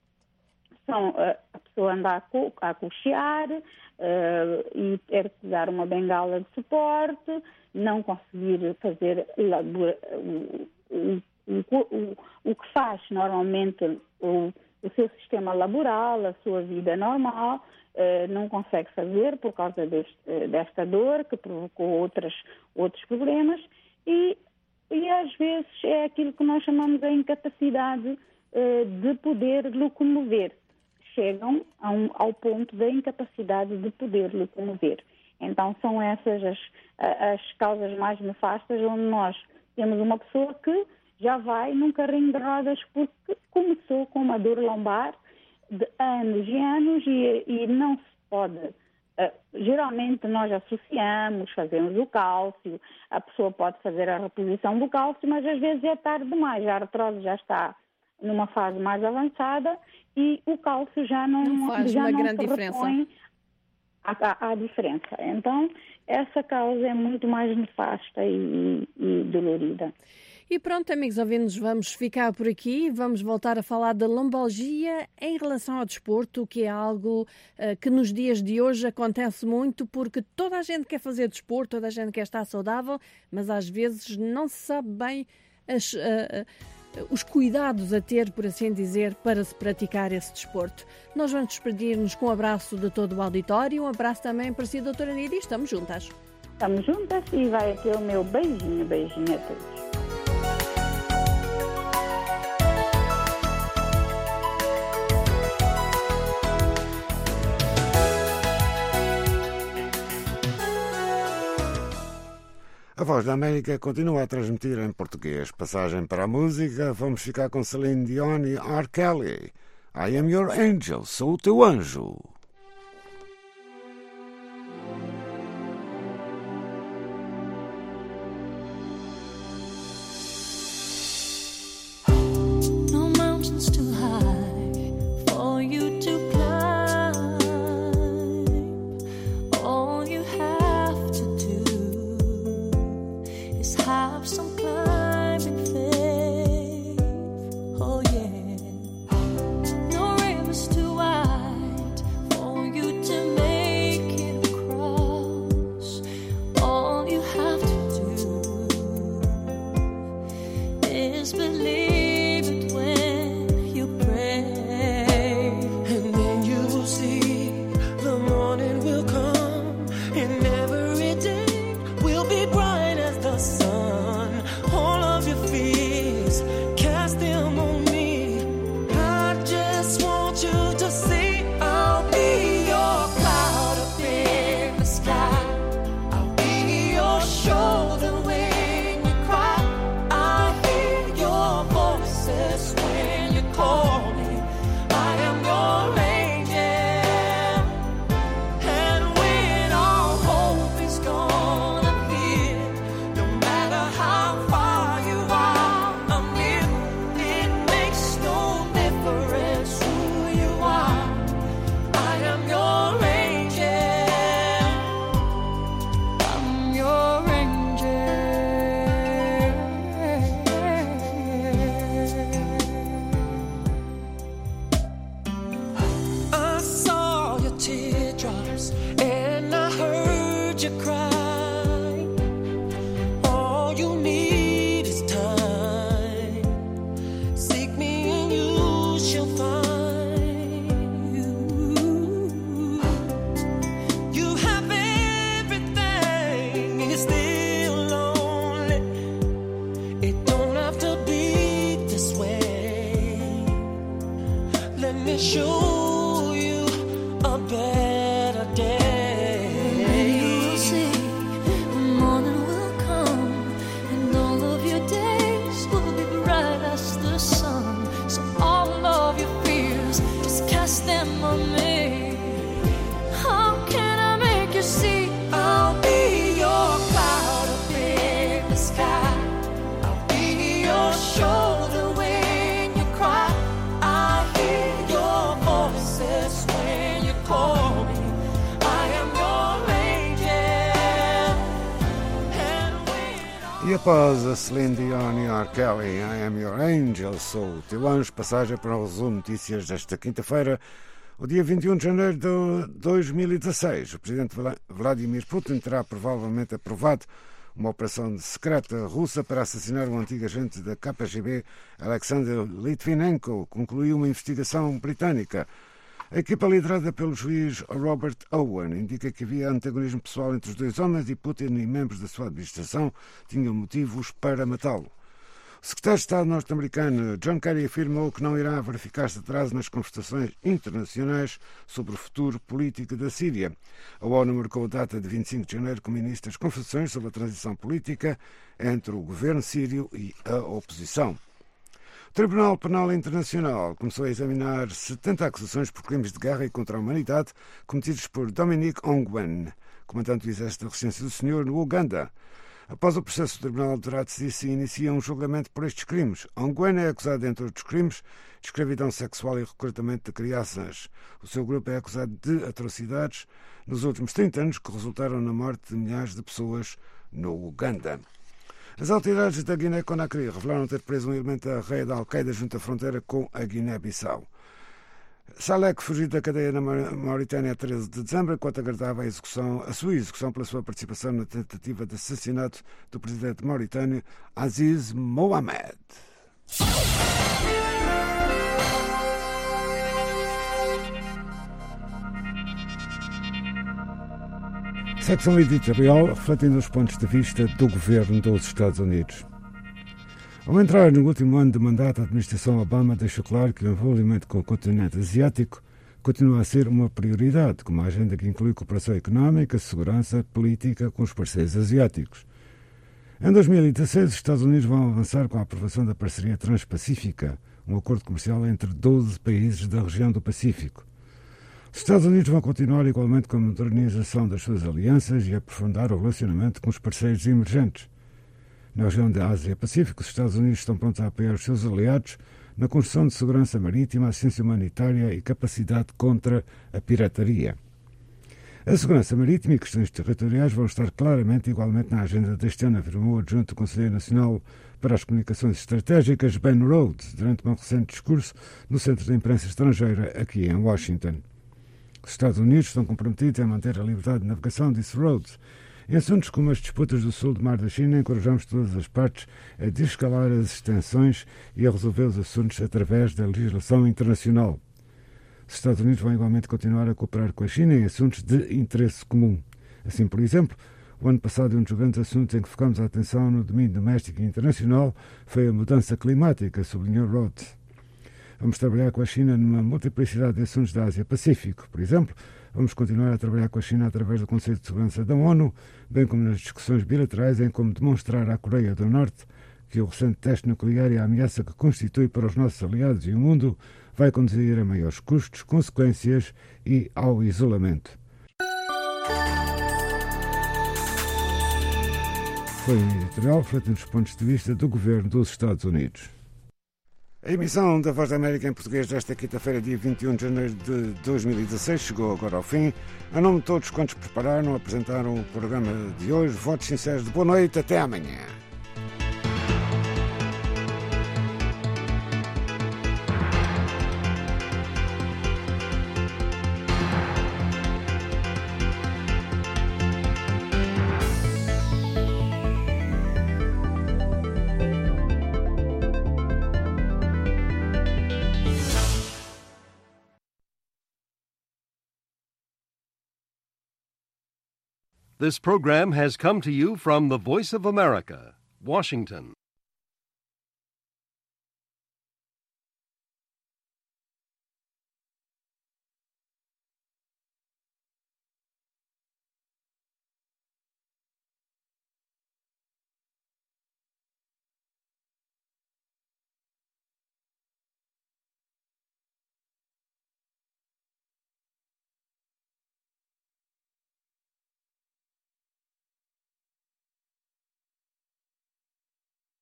são uh, a pessoa andar a, co a cochear uh, e ter que usar uma bengala de suporte, não conseguir fazer o, o, o, o, o que faz normalmente o, o seu sistema laboral, a sua vida normal, uh, não consegue fazer por causa deste, desta dor que provocou outras, outros problemas e E às vezes é aquilo que nós chamamos a incapacidade uh, de poder locomover. Chegam a um, ao ponto da incapacidade de poder locomover. Então são essas as, as causas mais nefastas, onde nós temos uma pessoa que já vai num carrinho de rodas porque começou com uma dor lombar de anos e anos e, e não se pode... Uh, geralmente nós associamos, fazemos o cálcio, a pessoa pode fazer a reposição do cálcio, mas às vezes é tarde demais, a artrose já está numa fase mais avançada e o cálcio já não,
não faz
já
uma
não
grande
se repõe à, à diferença. Então, essa causa é muito mais nefasta e, e dolorida.
E pronto, amigos ouvintes, vamos ficar por aqui. Vamos voltar a falar da lombalgia em relação ao desporto, que é algo uh, que nos dias de hoje acontece muito, porque toda a gente quer fazer desporto, toda a gente quer estar saudável, mas às vezes não se sabe bem as, uh, uh, os cuidados a ter, por assim dizer, para se praticar esse desporto. Nós vamos despedir-nos com um abraço de todo o auditório, um abraço também para si, doutora Nídia, estamos juntas.
Estamos juntas e vai aqui o meu beijinho, beijinho a todos.
A Voz da América continua a transmitir em português. Passagem para a música, vamos ficar com Celine Dion e R. Kelly. I am your angel, sou o teu anjo.
No mountains too high for you to climb. All you have to do is have some climbing faith. Oh yeah. No river's too wide for you to make it across. All you have to do is believe it when you pray. And then you will see the morning will come and every day will be bright as the sun. All of your fears, cast them on me. I just want you to see I'll be your cloud up in the sky. I'll be your shoulder when you cry. I hear your voice days will be bright as the sun. So all of your fears, just cast them on me. How can I make you see? I'll be your cloud up in the sky. I'll be your shoulder when you cry. I hear your voices when you call me. I am your angel. And when
E após a Celine Dion e R. Kelly, I Am Your Angel, sou o teu anjo, passagem para o resumo de notícias desta quinta-feira, o dia vinte e um de janeiro de dois mil e dezasseis. O presidente Vladimir Putin terá provavelmente aprovado uma operação secreta russa para assassinar o antigo agente da K G B, Alexander Litvinenko, concluiu uma investigação britânica. A equipa liderada pelo juiz Robert Owen indica que havia antagonismo pessoal entre os dois homens e Putin e membros da sua administração tinham motivos para matá-lo. O secretário de Estado norte-americano John Kerry afirmou que não irá verificar-se atraso nas conversações internacionais sobre o futuro político da Síria. A ONU marcou a data de vinte e cinco de janeiro como início das conversações sobre a transição política entre o governo sírio e a oposição. O Tribunal Penal Internacional começou a examinar setenta acusações por crimes de guerra e contra a humanidade cometidos por Dominic Ongwen, comandante do exército da resistência do Senhor no Uganda. Após o processo, o tribunal deverá decidir se inicia um julgamento por estes crimes. Ongwen é acusado, entre outros crimes, de escravidão sexual e recrutamento de crianças. O seu grupo é acusado de atrocidades nos últimos trinta anos que resultaram na morte de milhares de pessoas no Uganda. As autoridades da Guiné-Conakry revelaram ter preso um elemento da rede da Al-Qaeda junto à fronteira com a Guiné-Bissau. Salek fugiu da cadeia na Mauritânia a treze de dezembro, enquanto aguardava a, execução, a sua execução pela sua participação na tentativa de assassinato do presidente mauritânio Aziz Mohamed. Secção editorial refletindo os pontos de vista do governo dos Estados Unidos. Ao entrar no último ano de mandato, a administração Obama deixou claro que o envolvimento com o continente asiático continua a ser uma prioridade, com uma agenda que inclui cooperação económica, segurança, política com os parceiros asiáticos. Em dois mil e dezasseis, os Estados Unidos vão avançar com a aprovação da Parceria Transpacífica, um acordo comercial entre doze países da região do Pacífico. Os Estados Unidos vão continuar igualmente com a modernização das suas alianças e aprofundar o relacionamento com os parceiros emergentes. Na região da Ásia-Pacífico, os Estados Unidos estão prontos a apoiar os seus aliados na construção de segurança marítima, assistência humanitária e capacidade contra a pirataria. A segurança marítima e questões territoriais vão estar claramente e igualmente na agenda deste ano, afirmou o adjunto do Conselheiro Nacional para as Comunicações Estratégicas, Ben Rhodes, durante um recente discurso no Centro de Imprensa Estrangeira, aqui em Washington. Os Estados Unidos estão comprometidos a manter a liberdade de navegação, disse Rhodes. Em assuntos como as disputas do sul do Mar da China, encorajamos todas as partes a desescalar as tensões e a resolver os assuntos através da legislação internacional. Os Estados Unidos vão igualmente continuar a cooperar com a China em assuntos de interesse comum. Assim, por exemplo, o ano passado um dos grandes assuntos em que focamos a atenção no domínio doméstico e internacional foi a mudança climática, sublinhou Rhodes. Vamos trabalhar com a China numa multiplicidade de assuntos da Ásia-Pacífico. Por exemplo, vamos continuar a trabalhar com a China através do Conselho de Segurança da ONU, bem como nas discussões bilaterais em como demonstrar à Coreia do Norte que o recente teste nuclear e a ameaça que constitui para os nossos aliados e o mundo vai conduzir a maiores custos, consequências e ao isolamento. Foi um editorial refletindo os pontos de vista do governo dos Estados Unidos. A emissão da Voz da América em português desta quinta-feira, dia vinte e um de janeiro de dois mil e dezasseis, chegou agora ao fim. A nome de todos quantos prepararam, apresentaram o programa de hoje. Votos sinceros de boa noite, até amanhã.
This program has come to you from the Voice of America, Washington.